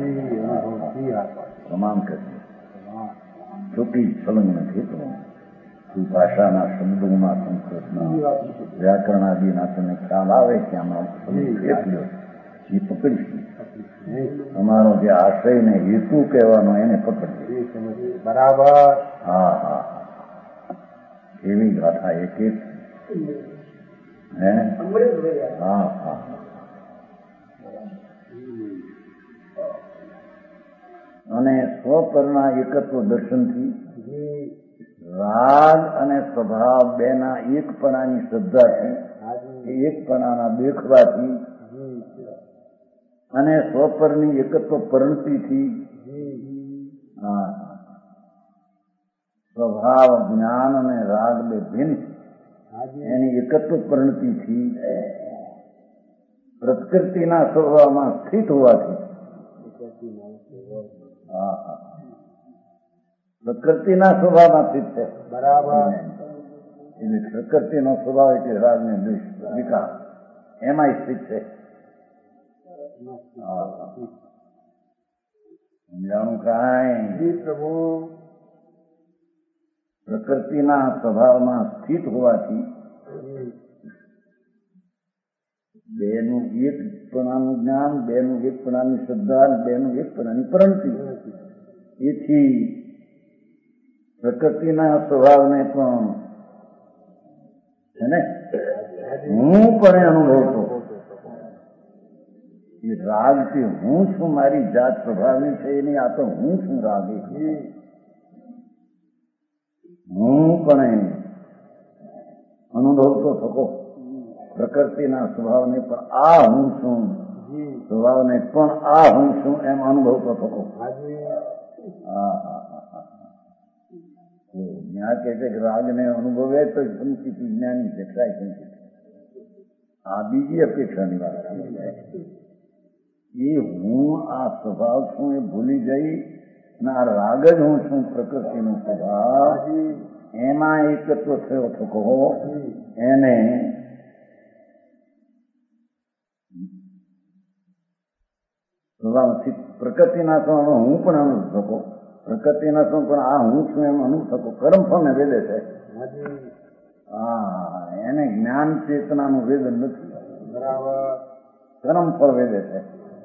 પ્રમાણ કરજો. ચોખ્ખી છલંગ નથી. કોઈ ભાષાના શબ્દોમાં સંસ્કૃતના વ્યાકરણ આદિના તમને ખ્યાલ આવે કે આમાં એટલો એ પકડીશું. તમારો જે આશય ને હેતુ કહેવાનો એને પકડજો. બરાબર હા હા એવી ગાથા એક એક હે. હા હા અને સ્વપરના એકત્વ દર્શનથી રાગ અને સ્વભાવ બેના એકપણાની શ્રદ્ધાથી એકપણાના દેખવાથી અને સ્વપરની એકત્વ પરિણતિથી સ્વભાવ જ્ઞાન અને રાગ બે ભિન્ન એની એકત્વ પરિણતિથી પ્રકૃતિના સ્વભાવમાં સ્થિત હોવાથી પ્રકૃતિના સ્વભાવમાં સ્થિત છે. બરાબર એટલે પ્રકૃતિનો સ્વભાવ એટલે રાગ ને દ્વેષ વિકાર એમાં સ્થિત છે. સમજાણું કાંઈ? જી પ્રભુ. પ્રકૃતિના સ્વભાવમાં સ્થિત હોવાથી બેનું એકપણાનું જ્ઞાન, બેનું એકપણાની શ્રદ્ધા, બેનું એકપણાની પ્રણતિ. એથી પ્રકૃતિના સ્વભાવને પણ છે ને હું પણ અનુભવતો. એ રાગ કે હું છું, મારી જાત સ્વભાવની છે એની, આ તો હું છું રાગ. હું પણ અનુભવતો થકો પ્રકૃતિના સ્વભાવને પણ આ હું છું, સ્વભાવને પણ આ હું છું એમ અનુભવતો થકો. ત્યાં કે છે કે રાગને અનુભવે તો સંકિત જ્ઞાની કેટલાય સંકિત. આ બીજી અપેક્ષાની વાત છે. એ હું આ સ્વભાવ છું એ ભૂલી જઈ અને આ રાગ જ હું છું, પ્રકૃતિનો સ્વભાવ, એમાં એકત્વ થયો થકો એને સ્વભાવથી પ્રકૃતિના સ્વભાવ હું પણ અનુભવ થકો, પ્રકૃતિના સ્વભાવ પણ આ હું છું એમ અનુભવ થકો. કર્મફળને વેદે છે. એને જ્ઞાન ચેતનાનું વેદન નથી, કર્મફળ વેદે છે.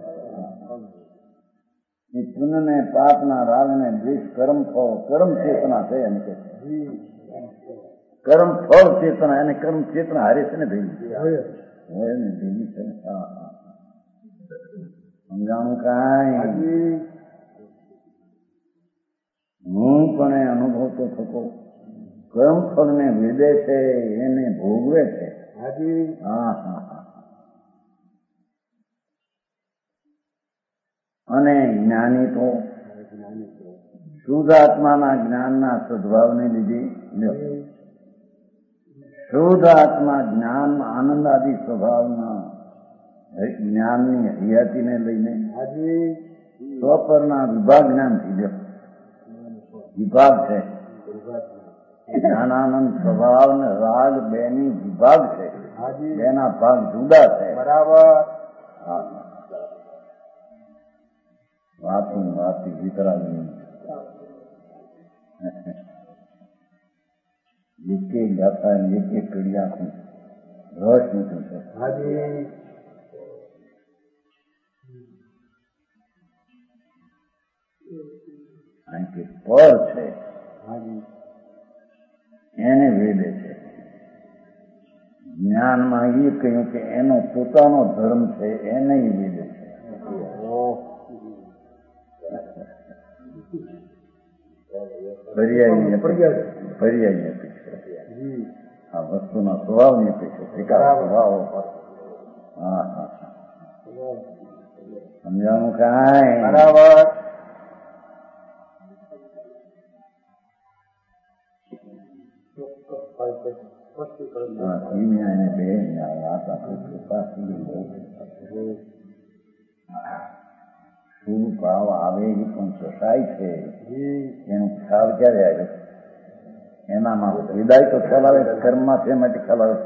એ પુણ્યને પાપના રાગને દ્વેષ કર્મફળ કર્મ ચેતના છે એમ કે કર્મફળ ચેતના, એને કર્મ ચેતના હારે છે ને ભેગી હોય ને ભેગી છે. સમજાણું કાંઈ? હું પણ અનુભવતો થકો કર્મફળને વેદે છે, એને ભોગવે છે. અને જ્ઞાની તો શુદ્ધ આત્માના જ્ઞાનના સદભાવને લીધે, શુદ્ધ આત્મા જ્ઞાન આનંદ આદિ સ્વભાવના જ્ઞાનની હયાતીને લઈને સ્વપરના વિભાગ જ્ઞાનથી લ્યો. વિભાગ છે જ્ઞાનાનંદ સ્વભાવ ને રાગ બેની વિભાગ છે, બેના ભાગ જુદા છે. બરાબર. વાતું વાતી વિતરાગની એકે ગાથા એકે કડી આખું રસ નીકળું છે. કારણ કે પર છે એને વેદે છે. જ્ઞાનમાં એ કહ્યું કે એનો પોતાનો ધર્મ છે એને વેદે છે. પર્યાયની અપેક્ષા, આ વસ્તુના સ્વભાવની અપેક્ષા, વિકાર સ્વભાવ. સમજાણું કાંઈ? બરાબર. શું ભાવ આવે એ પણ સસાય છે એનો ખ્યાલ ક્યારે આવ્યો? એનામાં વિદાય તો ખ્યાલ આવે, કર્મમાં છે માટે ખ્યાલ આવે.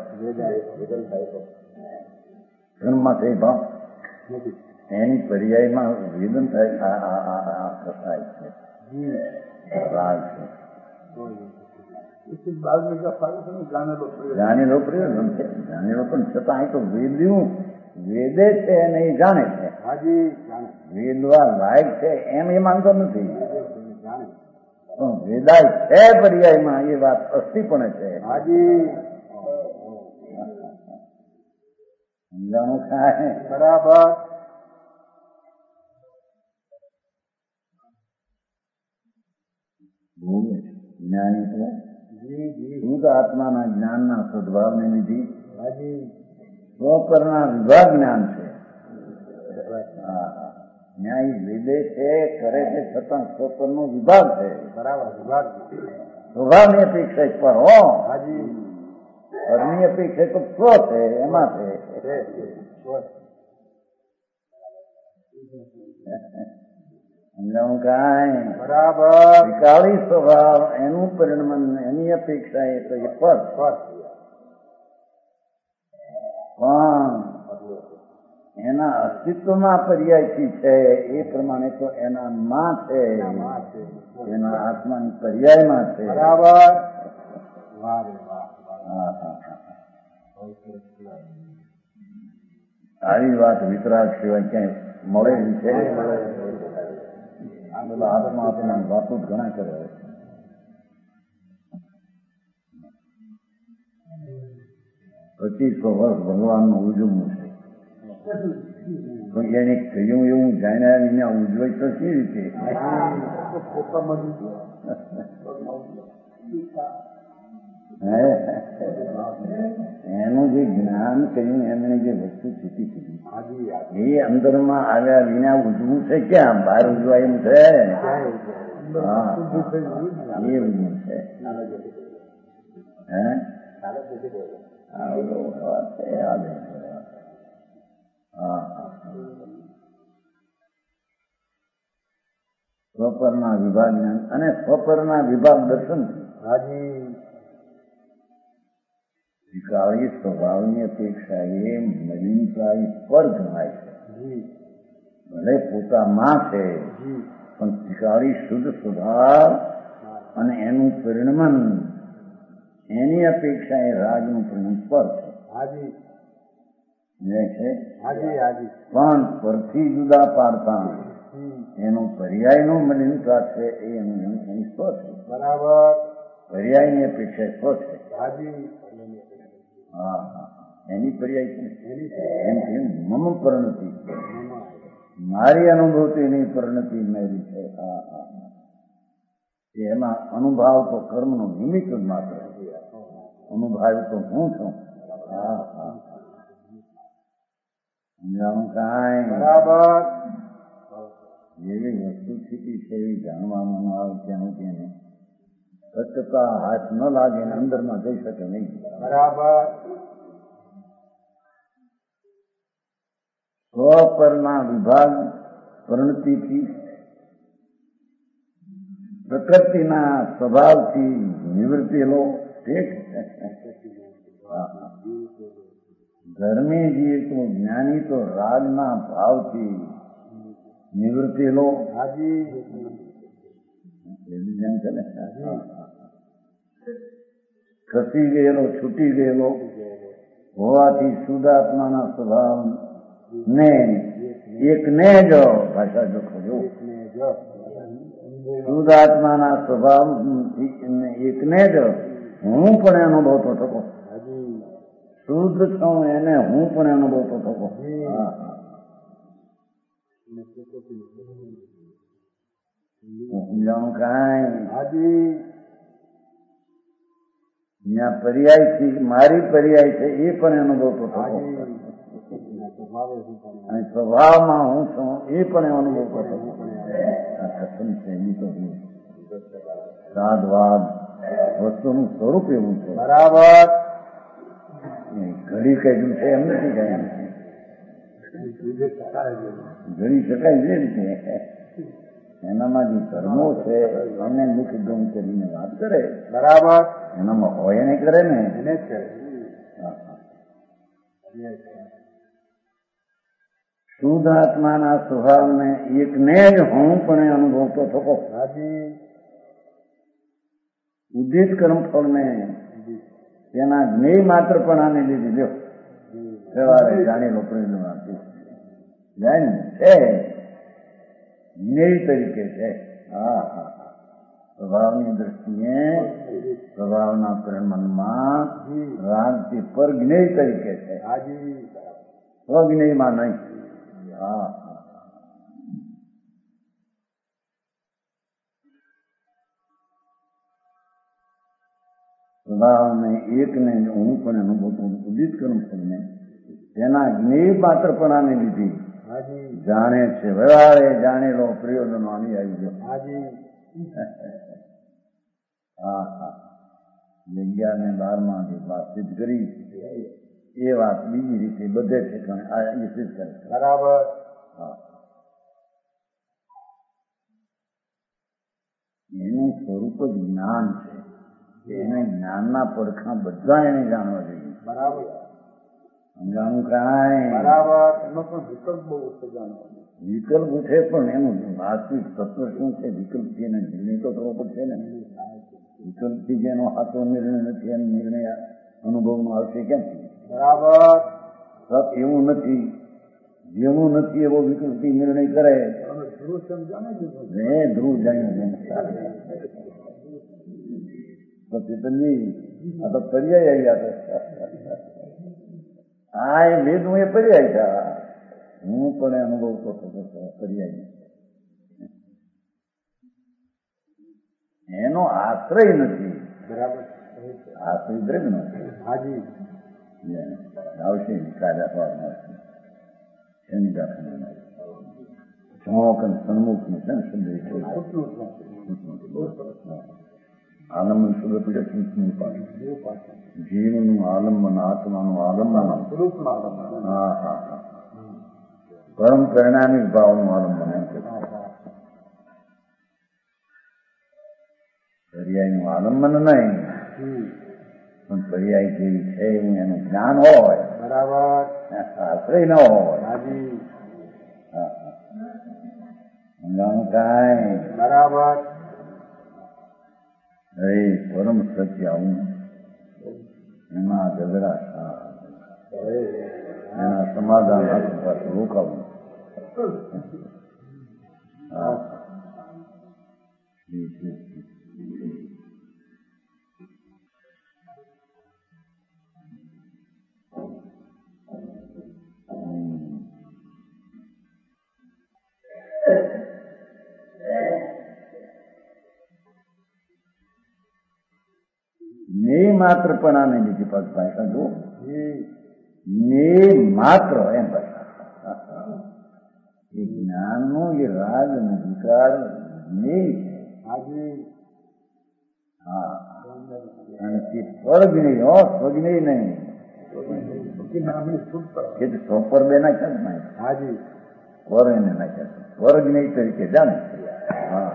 કર્મમાં છે ભાવ એની પર્યાયમાં વેદન થાય. આ સસાય છે, રાગ છે. જાણેલો પ્રયોજન છે, જાણેલો પણ છતાં અહીં તો વેદ્યું વેદે છે અને એ જાણે છે. વેદવા લાયક છે એમ એ માનતો નથી, પણ વેદાય છે પર્યાયમાં એ વાત અસ્થિપણે છે. સમજાણું કાંઈ? બરાબર. જ્ઞાની તો શુદ્ધ આત્માના જ્ઞાનના સદભાવને લીધી સ્વપરના વિભાગ જ્ઞાન છે. ન્યાય વેદે છે, કરે છે, છતાં સ્વપરનો વિભાગ છે. બરાબર. વિભાગ સ્વભાવની અપેક્ષા પર હો, પરની અપેક્ષા તો સ્વ છે એમાં છે. સમજાવું કાંઈ? બરાબર. વિકાળી સ્વભાવ એનું પરિણમન એની અપેક્ષા એ તો એ પર પણ એના અસ્તિત્વમાં પર્યાયથી છે એ પ્રમાણે તો એના માં છે, એના આત્માની પર્યાયમાં છે. બરાબર. વાહ રે વાહ. હા હા હા. આવી વાત વિતરાગ સિવાય ક્યાંય મળેલી છે? બધા આત્મા આત્માની વાતો જ ઘણા કરે. 2500 વર્ષ ભગવાનનું ઉજવવું છે, પણ એને કહ્યું એવું જાણ્યા વિના ઉજવાય તો કેવી રીતે? એનું જે જ્ઞાન કર્યું, એમણે જે વસ્તુ સ્થિતિ કરી એ અંદરમાં આવ્યા વિના ઉજવું છે ક્યાં? બહાર ઉજવા એમ છે? હા, એ ઉજવું છે. હે સ્વપરના વિભાગ અને સ્વપરના વિભાગ દર્શન ત્રિકાળી સ્વભાવની અપેક્ષા એ નવીનતા પર ગણાય છે. ભલે પોતામાં છે, પણ ત્રિકાળી શુદ્ધ સ્વભાવ અને એનું પરિણમન એની અપેક્ષા એ રાજનું પરિણામ પર છે. પણ પરથી જુદા પાડતા એનો પર્યાયનો મલિનતા છે એ એની સ્વ છે. બરાબર. પર્યાયની અપેક્ષા સ્વ છે. હા હા, એની પર્યાય છે. મમ પરિણતિ, મારી અનુભૂતિની પરિણતિ મેરી છે. હા હા, એમાં અનુભાવ તો કર્મનો નિમિત્ત જ માત્ર, અનુભાવ તો હું છું. હા હા, સમજાણું કાંઈ? બરાબર. જેવી વસ્તુ સ્થિતિ છે એવી જાણવામાં ન આવે ત્યાં તેને સત્યતા હાથ ન લાગે ને અંદરમાં જઈ શકે નહીં. બરાબર. સ્વપરના વિભાગ પરિણતિથી, પ્રકૃતિના સ્વભાવથી નિવૃત્તિલો ધર્મી જીવ તો જ્ઞાની તો રાગના ભાવથી નિવૃત્તિલો જેમ છે ને, ખસી ગયેલો, છૂટી ગયેલો હોવાથી શુદ્ધાત્માના સ્વભાવ ને એકને જ ભાષા જો ખજો શુદ્ધાત્માના સ્વભાવ એકને જ હું પણ અનુભવતો થકો. શુદ્ધ છું એને હું પણ અનુભવતો થકો. સમજાણું કાંઈ? ત્યાં પર્યાયથી મારી પર્યાય છે એ પણ અનુભવતો થકો, અને સ્વભાવમાં હું છું એ પણ અનુભવતો થકો. આ કથન છે એની તો સાદવાદ વસ્તુનું સ્વરૂપ એવું છે. બરાબર. ઘડી કહ્યું છે એમ નથી કહ્યું, ઘડી શકાય જે રીતે એનામાં જે ધર્મો છે એને મુખ ગમ કરીને વાત કરે. બરાબર. એનામાં હોય એને કરે ને એને જ કરે. શુદ્ધ આત્માના સ્વભાવને એકને જ હું પણ અનુભવતો થકો. ઉદિત કર્મફળને તેના જ્ઞેય માત્રપણાને લીધે લ્યો સવારે જાણેલો પરિણામ આપી જાય ને છે, જ્ઞેય તરીકે છે. હા હા, સ્વભાવની દ્રષ્ટિએ સ્વભાવના પરિણમનમાં રાગથી પર જ્ઞેય તરીકે છે, સ્વજ્ઞેયમાં નહીં. હા, સ્વભાવને એકને હું પણ અનુભવતો ઉદિત કર્મ ફળને તેના જ્ઞેય માત્રપણાને લીધે જાણે છે. વ્યવહારે જાણેલો પ્રયોજનો આની આવી ગયો. હા હા, 11 ને 12 જે વાત સિદ્ધ કરી એ વાત બીજી રીતે બધે ઠેકાણે આ સિદ્ધ કરે. બરાબર. હા, એનું સ્વરૂપ જ જ્ઞાન છે. એને જ્ઞાનના પડખા બધા એને જાણવા જોઈએ. બરાબર. સમજાણું કાંઈ બરાબર. એનો પણ વિકલ્પ બહુ સજાનો. વિકલ્પ છે, પણ એનું વાસ્તવિક તત્વ શું છે? વિકલ્પથી એને નિર્ણય તો કરવો પડશે ને. વિકલ્પથી જેનો સાચો નિર્ણય નથી એનો નિર્ણય અનુભવમાં આવશે ક્યાંથી? બરાબર. સત એવું નથી, જેવું નથી એવો વિકલ્પથી નિર્ણય કરે. ધ્રુવ સમજાને ધ્રુવ જાણ્યું ચેતનજી, આ તો પર્યાય આવ્યા હતા. હા, એ વેદનું એ પર્યાય છે. હું પણ અનુભવ કરતો પર્યાય એનો આશ્રય નથી. બરાબર. આશ્રય દ્રવ્ય નથી. હાજી આવશે કાયદા એની દાખલા ચોક અને સન્મુખ નું છે ને શબ્દ આલંબન શબ્દ પીડે સૂચનું પાછું જીવનું આલંબન, આત્માનું આલંબન. હા હા હા, પરમ પરિણામી ભાવનું આલંબન એમ કે પર્યાયનું આલંબન નહીં, પણ પર્યાય જેવી છે એવું એનું જ્ઞાન હોય. બરાબર. આશ્રય ન હોય. હાજી સમજાણું કાંઈ બરાબર. પરમ સત્ય આવું એમાં ઝઘડા એના સમાધાન રોકાવું. હા ને માત્ર પણ આને બીજી પદ ભાષા જો ને માત્ર એમ ભાષા એ જ્ઞાનનો એ રાગ અને વિકાર ને છે. હા, અને તે સ્વર્ગની હો, સ્વર્ગની નહીં. એ તો સોપર બે નાખ્યા ને. હાજી સ્વર એને નાખ્યા, સ્વર્ગની તરીકે જાણે. હા,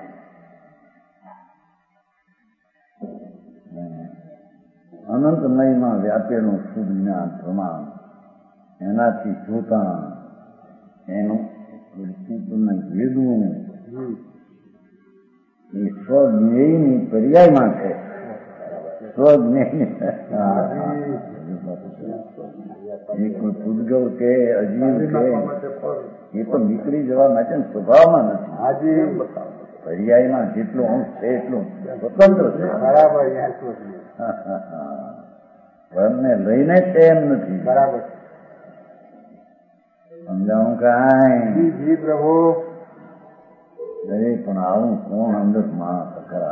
અનંતમયમાં વ્યાપેલું શુદ્ધ જ્ઞાન પ્રમાણ એનાથી જોતા એનું વેદવું એ સ્વજ્ઞેયની પર્યાયમાં છે. સ્વજ્ઞેય એ કોઈ પૂદગલ કે અજીવ કે એ પણ નીકળી જવા માટે સ્વભાવમાં નથી. પર્યાયમાં જેટલું અંશ છે એટલું સ્વતંત્ર છે. બરાબર. ઘરને લઈને છે એમ નથી. બરાબર. સમજાણું કાંઈ જી પ્રભુ. પણ આવું કોણ અંદર માણસ ખરા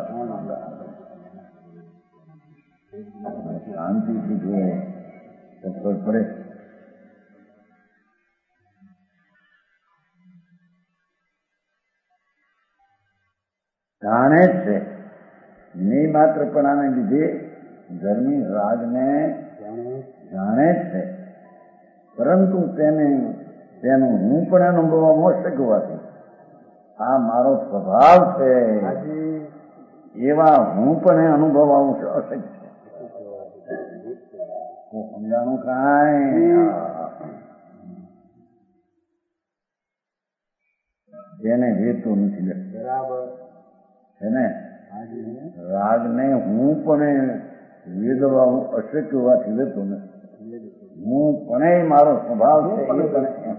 શાંતિથી જુએ તો ખબર પડે. જાણે જ છે નહીં માત્ર પણ આને લીધે ધર્મી રાગને જાણે જ છે, પરંતુ તેનું હું પણ અનુભવવામાં અશક્ય હોવાથી આ મારો સ્વભાવ છે એવા હું પણ અનુભવવાનું અશક્ય છે. સમજાણું કાંઈ તેને વેતું નથી. બરાબર છે ને રાગને હું પણ વેદવાનું અશક્ય હોવાથી વેતો નથી. હું પણ મારો સ્વભાવ છે એ પણ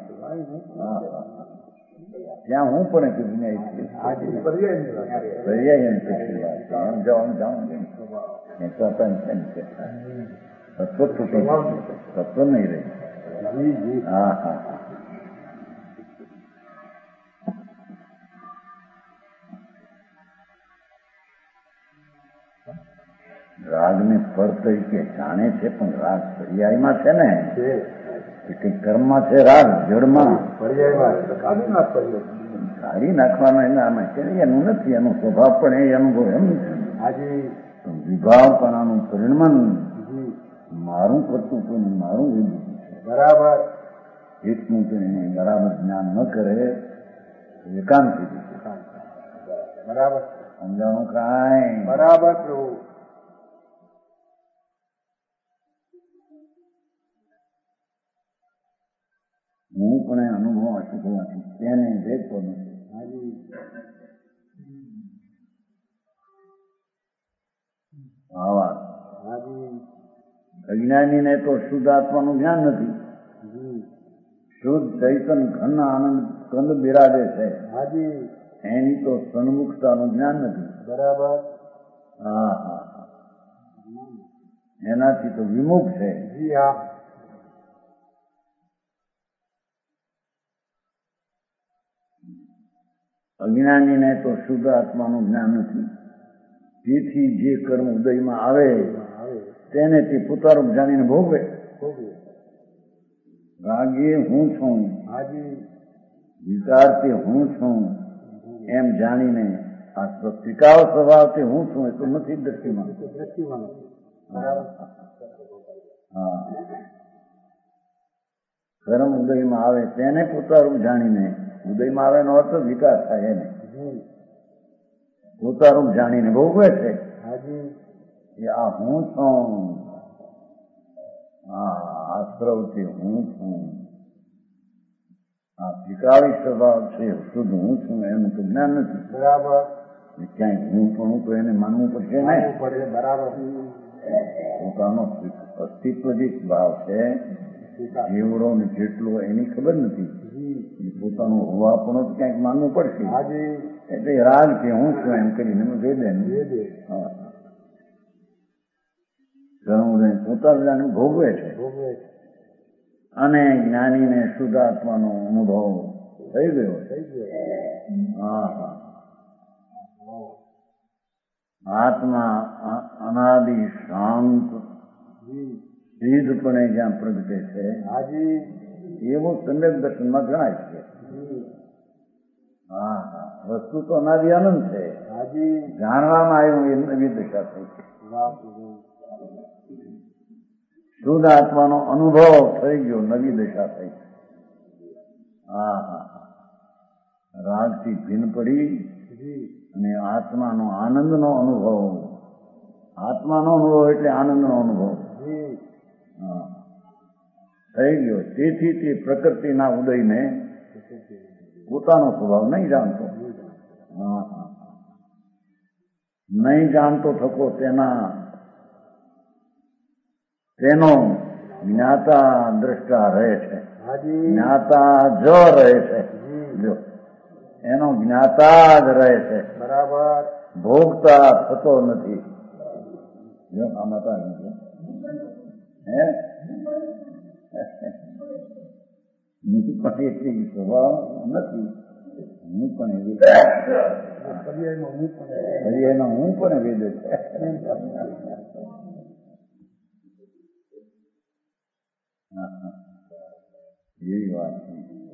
ત્યાં હું પણ કીધું પર્યાય એમ જવાનું જાણું તત્વ નહીં રહે. હા હા હા, રાગને ફળ તરીકે જાણે છે, પણ રાગ પર્યાયમાં છે ને. કઈ કર્મમાં છે રાગ, જડમાં કાઢી નાખવાનો એનામાં છે. એનું નથી, એનો સ્વભાવ પણ એ અનુભવ એમ નથી. વિભાવ પણ આનું પરિણમન મારું કરતું કોઈ મારું વિધું છે. બરાબર. એટલું કે બરાબર જ્ઞાન ન કરે એકાંતિ. બરાબર. સમજાણું કાંઈ બરાબર પ્રભુ. હું પણ એ અનુભવ અશીખવાથી તેને દેખતો નથી. હાજી આવા હાજી અજ્ઞાનીને તો શુદ્ધ આત્માનું જ્ઞાન નથી. જી શુદ્ધ ચૈતન ઘન આનંદ કંદ બિરાજે છે, હાજી એની તો સન્મુખતાનું જ્ઞાન નથી. બરાબર હા હા હા, એનાથી તો વિમુખ છે. જી હા અજ્ઞાનીને તો શુદ્ધ આત્માનું જ્ઞાન નથી. તેથી જે કર્મ ઉદયમાં આવે આવે તેને તે પોતાનું જાણીને ભોગવે. ભોગવે. રાગે હું છું, હાજી વિકારથી હું છું એમ જાણીને આ સ્વીકાર સ્વભાવથી હું છું એ તો નથી દ્રષ્ટિમાં. દ્રષ્ટિમાં બરાબર હા, કર્મ ઉદયમાં આવે તેને પોતાનું જાણીને, ઉદયમાં આવે એનો અર્થ વિકાસ થાય એને જી પોતાનું જાણીને ભોગવે છે. હાજી એ આ હું છું, આશ્રવથી હું છું, આ સ્વીકારી સ્વભાવ છે, શુદ્ધ હું છું એનું તો જ્ઞાન નથી. બરાબર ક્યાંય હું પણ તો એને માનવું પડશે ને. પડે બરાબર પોતાનો અસ્તિત્વ જે ભાવ છે જેવડો ને જેટલો એની ખબર નથી. જી પોતાનું હોવા પણ ક્યાંક માનવું પડશે. હાજી એટલે રાગ કે હું છું એમ કરીને ભેદે દે ઘણું પોતાનું ભોગવે છે. ભોગવે અને જ્ઞાનીને શુદ્ધ આત્માનો અનુભવ થઈ ગયો. થઈ ગયો. હા હા, આત્મા અનાદિ શાંત જી સીધપણે જ્યાં પ્રગટે છે હાજી એવું સમ્યક દર્શનમાં જણાય છે. જી હા હા, વસ્તુ તો અનાદિ આનંદ છે, હાજી જાણવામાં આવ્યું એ નવી દશા થઈ. વાહ શુદ્ધ આત્માનો અનુભવ થઈ ગયો, નવી દશા થઈ. હા હા, રાગથી ભીન પડી જી અને આત્માનો આનંદનો અનુભવ. આત્માનો અનુભવ એટલે આનંદનો અનુભવ જી થઈ ગયો. તેથી તે પ્રકૃતિના ઉદયને પોતાનો સ્વભાવ નહીં જાણતો. હા હા, નહીં જાણતો થકો તેનો જ્ઞાતા દ્રષ્ટા રહે છે. હાજી જ્ઞાતા જ રહે છે. જો એનો જ્ઞાતા જ રહે છે, બરાબર ભોગતા થતો નથી. જો આ માતા હે હું પણ એટલી સ્વભાવ નથી. હું પણ એવી પર્યાયમાં હું પણ વેદ છે. એવી વાત છે.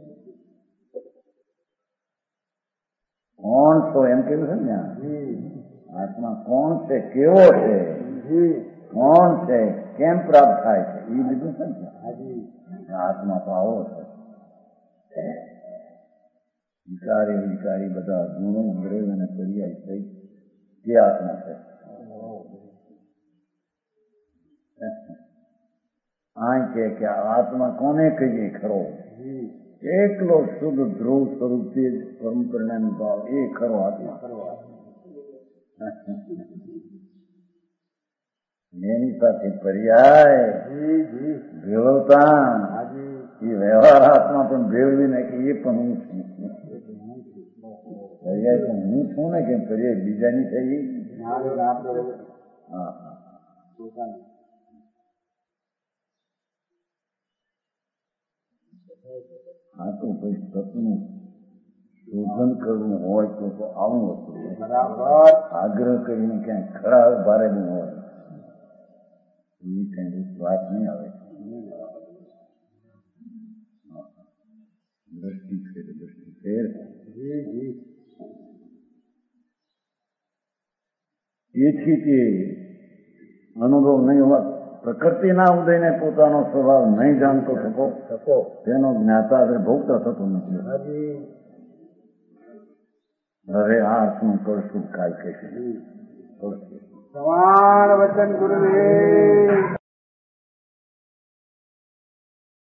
કોણ છો એમ કેવું છે ને, આત્મા કોણ છે, કેવો છે, કોણ છે, કેમ પ્રાપ્ત થાય છે, એ બધું છે ને. આત્મા તો આવો છે. વિકારી બધા ગુણો ગ્રેવ અને પર્યાય થઈ તે આત્મા છે. આ કે આત્મા કોને કહીએ ખરો? એકલો શુદ્ધ ધ્રુવ સ્વરૂપથી જ પરમ પરિણામી ભાવ એ ખરો આત્મા. એની સાથે પર્યાય ભેળવતા એ વ્યવહાર આત્મા પણ ભેળવી નાખે એ પણ હું છું. પર્યાય તો હું છું ને કે પર્યાય બીજાની થઈ. હા હા, આ તો ભાઈ સતનું શોધન કરવું હોય તો આવું હતું. આગ્રહ કરીને ક્યાંય ખરા ભારેલું હોય એવી કઈ વાત નહીં આવે. દ્રષ્ટિ ફેર એથી તે અનુભવ નહીં હોવા, પ્રકૃતિના ઉદયને પોતાનો સ્વભાવ નહીં જાણતો થકો તેનો જ્ઞાતા ભોગતા થતો નથી. હવે આ શું કરશું કાલ કહીશું. સવાણ વચન ગુરુદેવ.